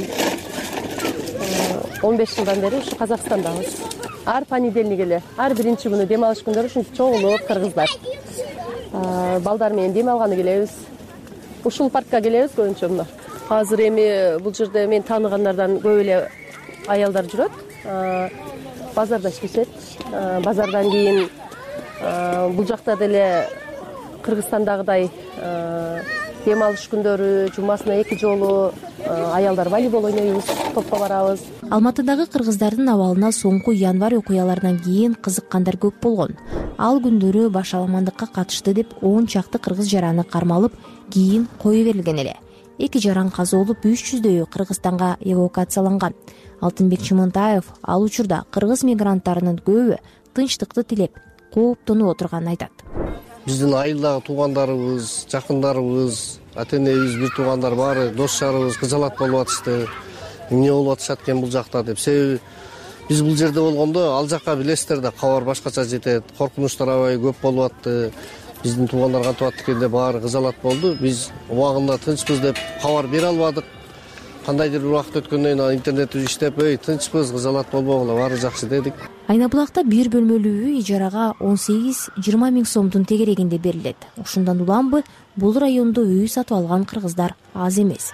15 жылдан бери ушу Казакстандабыз. Ар понедельник эле, ар биринчи күнү дем алыш күндөрү ушинтип чогулуп кыргыздар. Балдар менен дем алганы келебиз. Ушул паркка келебиз көбүнчө мына. Азыр эми бул жерде мен тааныгандардан көп эле аялдар жүрөт. Базарда иштешет. Базардан кийин бул жакта деле Кыргызстандагыдай дем алыш күндөрү жумасына 2 жолу аялдар волейбол ойнойбуз, топко барабыз. Алматыдагы кыргыздардын абалына соңку январь окуяларынан кийин кызыккандар көп болгон. Ал күндөрү башаламандыкка катышты деп 10 чакты кыргыз жараны кармалып, кийин кое берилген эле. 2 жаран каза болуп 300дөйү Кыргызстанга эвакуацияланган. Алтынбек Чымынтаев ал учурда кыргыз мигранттарынын көбү тынчтыкты тилеп, кооптонуп отурганын айтат. Биздин айылдагы туугандарыбыз, жакындарыбыз, ата-энебиз, бир туугандар баары дос-жарыбыз кызалат болуп атышты. Эмне болуп атышат экен бул жакта деп. Себеби биз бул жерде болгондо ал жакка билесиздер да кабар башкача жетет. Коркунучтар аябай көп болуп атты. Биздин туугандар кантип аттı экен деп баары кызалат болду. Биз убагында тынчпыз деп кабар бере албадык. Кандайдыр бир убакыт өткөндөн кийин интернет иштеп, тынчпыз, кызалат болбогула, баары жакшы дедик. Айна булакта бир бөлмөлүү үй ижарага 18-20 миң сомдун тегерегинде берилет. Ушундан уламбы бул райондо үй сатып алган кыргыздар аз эмес.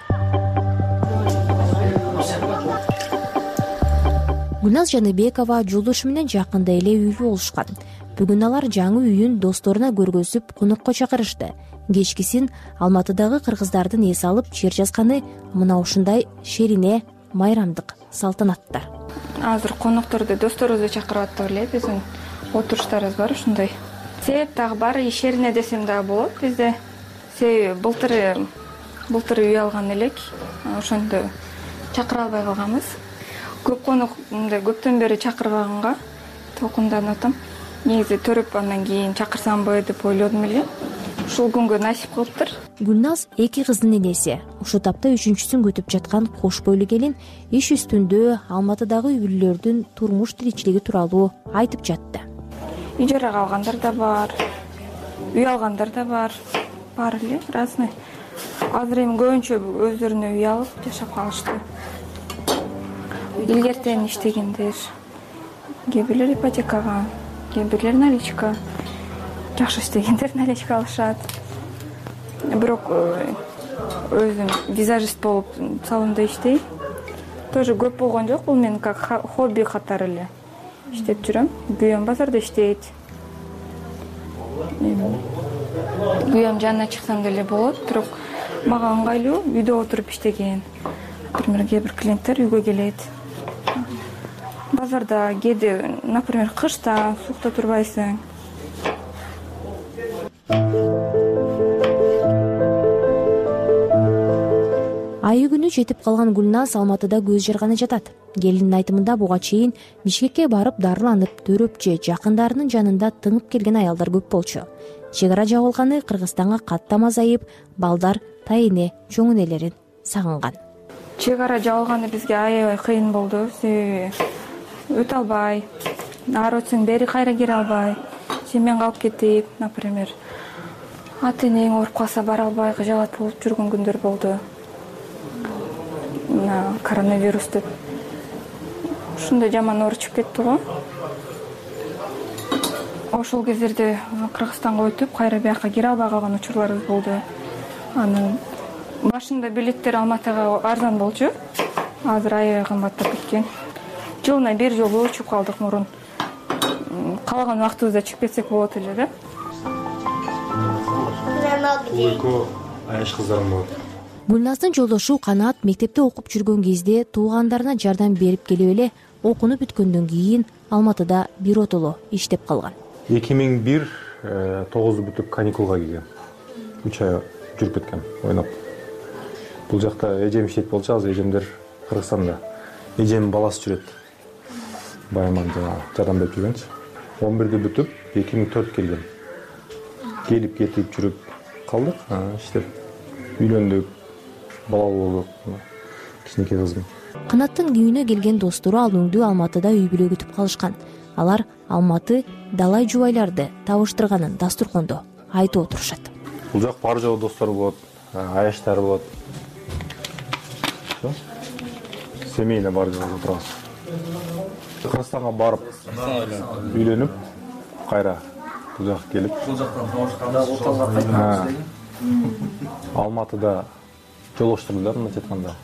Гүлназ Жаныбекова жолдошу менен жакында эле үйлүү болушкан. Бүгүн алар жаңы үйүн досторуна көргөзүп, конокко чакырышты. Кечкисин Алматыдагы кыргыздардын эс алып чер жазганы мына ушундай шерине, майрамдык салтанаттар. Азыр конокторду досторубузду чакырып аттык эле, биздин отуруштарыбыз бар ушундай. Себеп дагы бар, шерине десем дагы болот бизде. Себеби былтыр үй алган элек, ошондо чакыра албай калганбыз. Көп конок мындай көптөн бери чакырбаганга толкунданып атам. Негизи төрөп андан кийин чакырсамбы деп ойлодум эле. Ушул күнгө насип кылыптыр. Гүлназ 2 кыздын энеси. Ушу тапта 3-сүн күтүп жаткан кош бойлуу келин иш үстүндө Алматыдагы үй бүлөлөрдүн турмуш тиричилиги тууралуу айтып жатты. Ижарага алгандар да бар, үй алгандар да бар эле, разный. Азыр эми көбүнчө өздөрүнө үй алып жашап калышты. Илгертен иштегендер, кээ бирлер ипотекага, кээ бирлер наличка. Жакшы иштегендер наличка алышат. Бирок өзүм визажист болуп салонда иштейм. Тоже көп болгон жок, бул мен как хобби катары эле иштеп жүрөм. Күйөөм базарда иштейт. Күйөөм жанына чыксам деле болот, бирок мага ыңгайлуу үйдө отуруп иштеген. Например, кээ бир клиенттер үйгө келет. Базарда кээде, например, кышта суукта турбайсың. Айы күнү жетип калган Гүлназ Алматыда көз жарганы жатат. Келиндин айтымында буга чейин Бишкекке барып дарыланып, төрөп же жакындарынын жанында тыңып келген аялдар көп болчу. Чек ара жабылганы Кыргызстанга каттам азайып, балдар тайыне чоң энелерин сагынган. Чек ара жабылганы бизге аябай кыйын болду. Себеби өтө албай, ары өтсөң бери кайра кире албай, сен калып кетип, например, ата-энең ооруп калса бара албай кыжалат болуп жүргөн күндөр болду. Коронавирус деп ушундай жаман ооручуп кетти го. Ошол кездерде Кыргызстанга өтүп, кайра бияка кире албай калган учурларыбыз болду. Анын башында билеттер Алматыга арзан болчу. Азыр аябай кымбаттап кеткен. Жылына бир жолу учуп калдык мурун. Калаган убактыбызда чыгып кетсек болот эле да. Экөө аяш кыздарым болот. Гүлназдын жолдошу Канат мектепте окуп жүргөн кезде туугандарына жардам берип келип эле окууну бүткөндөн кийин Алматыда биротоло иштеп калган. 2001 9 бүтүп каникулга келген. 3 ай жүрүп кеткен, ойноп. Бул жакта эжем иштейт болчу, азыр эжемдер Кыргызстанда. Эжемдин баласы жүрөт. Байыман жардам берип жүргөнчү. 11-дө бүтүп 2004 келген. Келип кетип жүрүп калдык, иштеп үйлөндүк. Бала болдук. Кичинекей кызым. Канаттын үйүнө келген достору ал үндү Алматыда үй бүлө күтүп калышкан. Алар Алматы далай жубайларды табыштырганын дастуркондо айтып отурушат. Бул жак бар жолу достор болот, аяштар болот. Семейне бар жолу турабыз. Кыргызстанга барып, үйлөнүп, кайра бул жакка келип. Бул жактан табыштырганда Алматыда жолоштурдулар, мындай айтканда.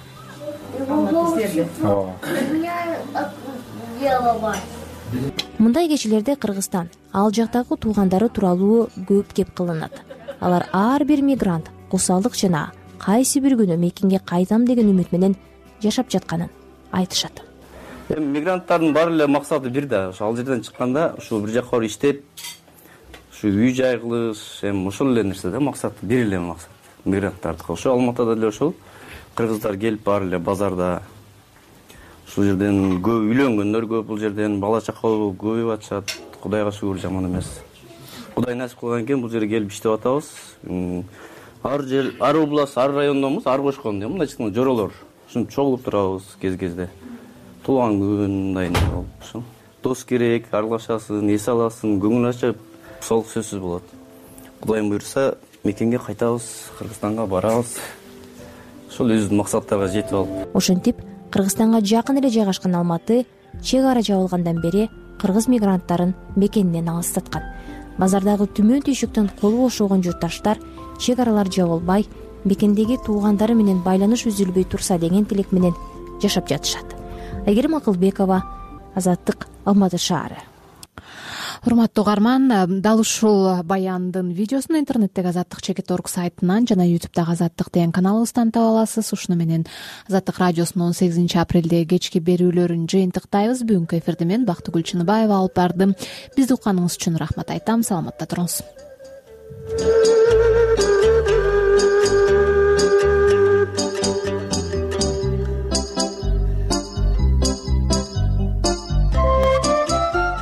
Мындай кечелерде Кыргызстан, ал жактагы туугандары тууралуу көп кеп кылынат. Алар ар бир мигрант кусалдык жана кайсы бир күнү мекенге кайтам деген үмүт менен жашап жатканын айтышат. Эми мигранттардын баары эле максаты бир да, ошо ал жерден чыкканда ушул бир жакка барып иштеп, ушу үй жай кылыш, эми ошол эле нерсе да, максат бир эле максат мигранттардыкы. Ошо Алматада деле ошол кыргыздар келип баары эле базарда ушул жерден көп үйлөнгөндөр көп, бул жерден бала чака көбөйүп атышат. Кудайга шүгүр, жаман эмес. Кудай насип кылган экен, бул жерге келип иштеп атабыз. Ар жер, ар область, ар райондонбуз, ар кошкондо мындай чыккан жоролор. Ушинтип чогулуп турабыз кез-кезде. Туулган күн мындай болуп ушул. Дос керек, аралашасың, эс аласың, көңүл ачып, сол сөзсүз болот. Кудайым буйрса, мекенге кайтабыз, Кыргызстанга барабыз. Ошол өзүбүздүн максаттарга жетип алып. Ошентип, Кыргызстанга жакын эле жайгашкан Алматы чек ара жабылгандан бери кыргыз мигранттарын мекенинен алыстаткан. Базардагы түмөн түйшүктөн колу бош болгон журтташтар чек аралар жабылбай, мекендеги туугандары менен байланыш үзүлбөй турса деген тилек менен жашап жатышат. Айгерим Акылбекова, Азаттык, Алматы шаары. Урматтуу угарман, дал ушул баяндын видеосун интернеттеги Азаттык.org сайтынан жана YouTube'дагы Азаттык деген каналыбыздан таба аласыз. Ушуну менен Азаттык радиосунун 18 апрелдеги кечки берүүлөрүн жыйынтыктайбыз. Бүгүнкү эфирди мен Бактыгүл Чыныбаева алып бардым. Бизди укканыңыз үчүн рахмат айтам. Саламатта туруңуз.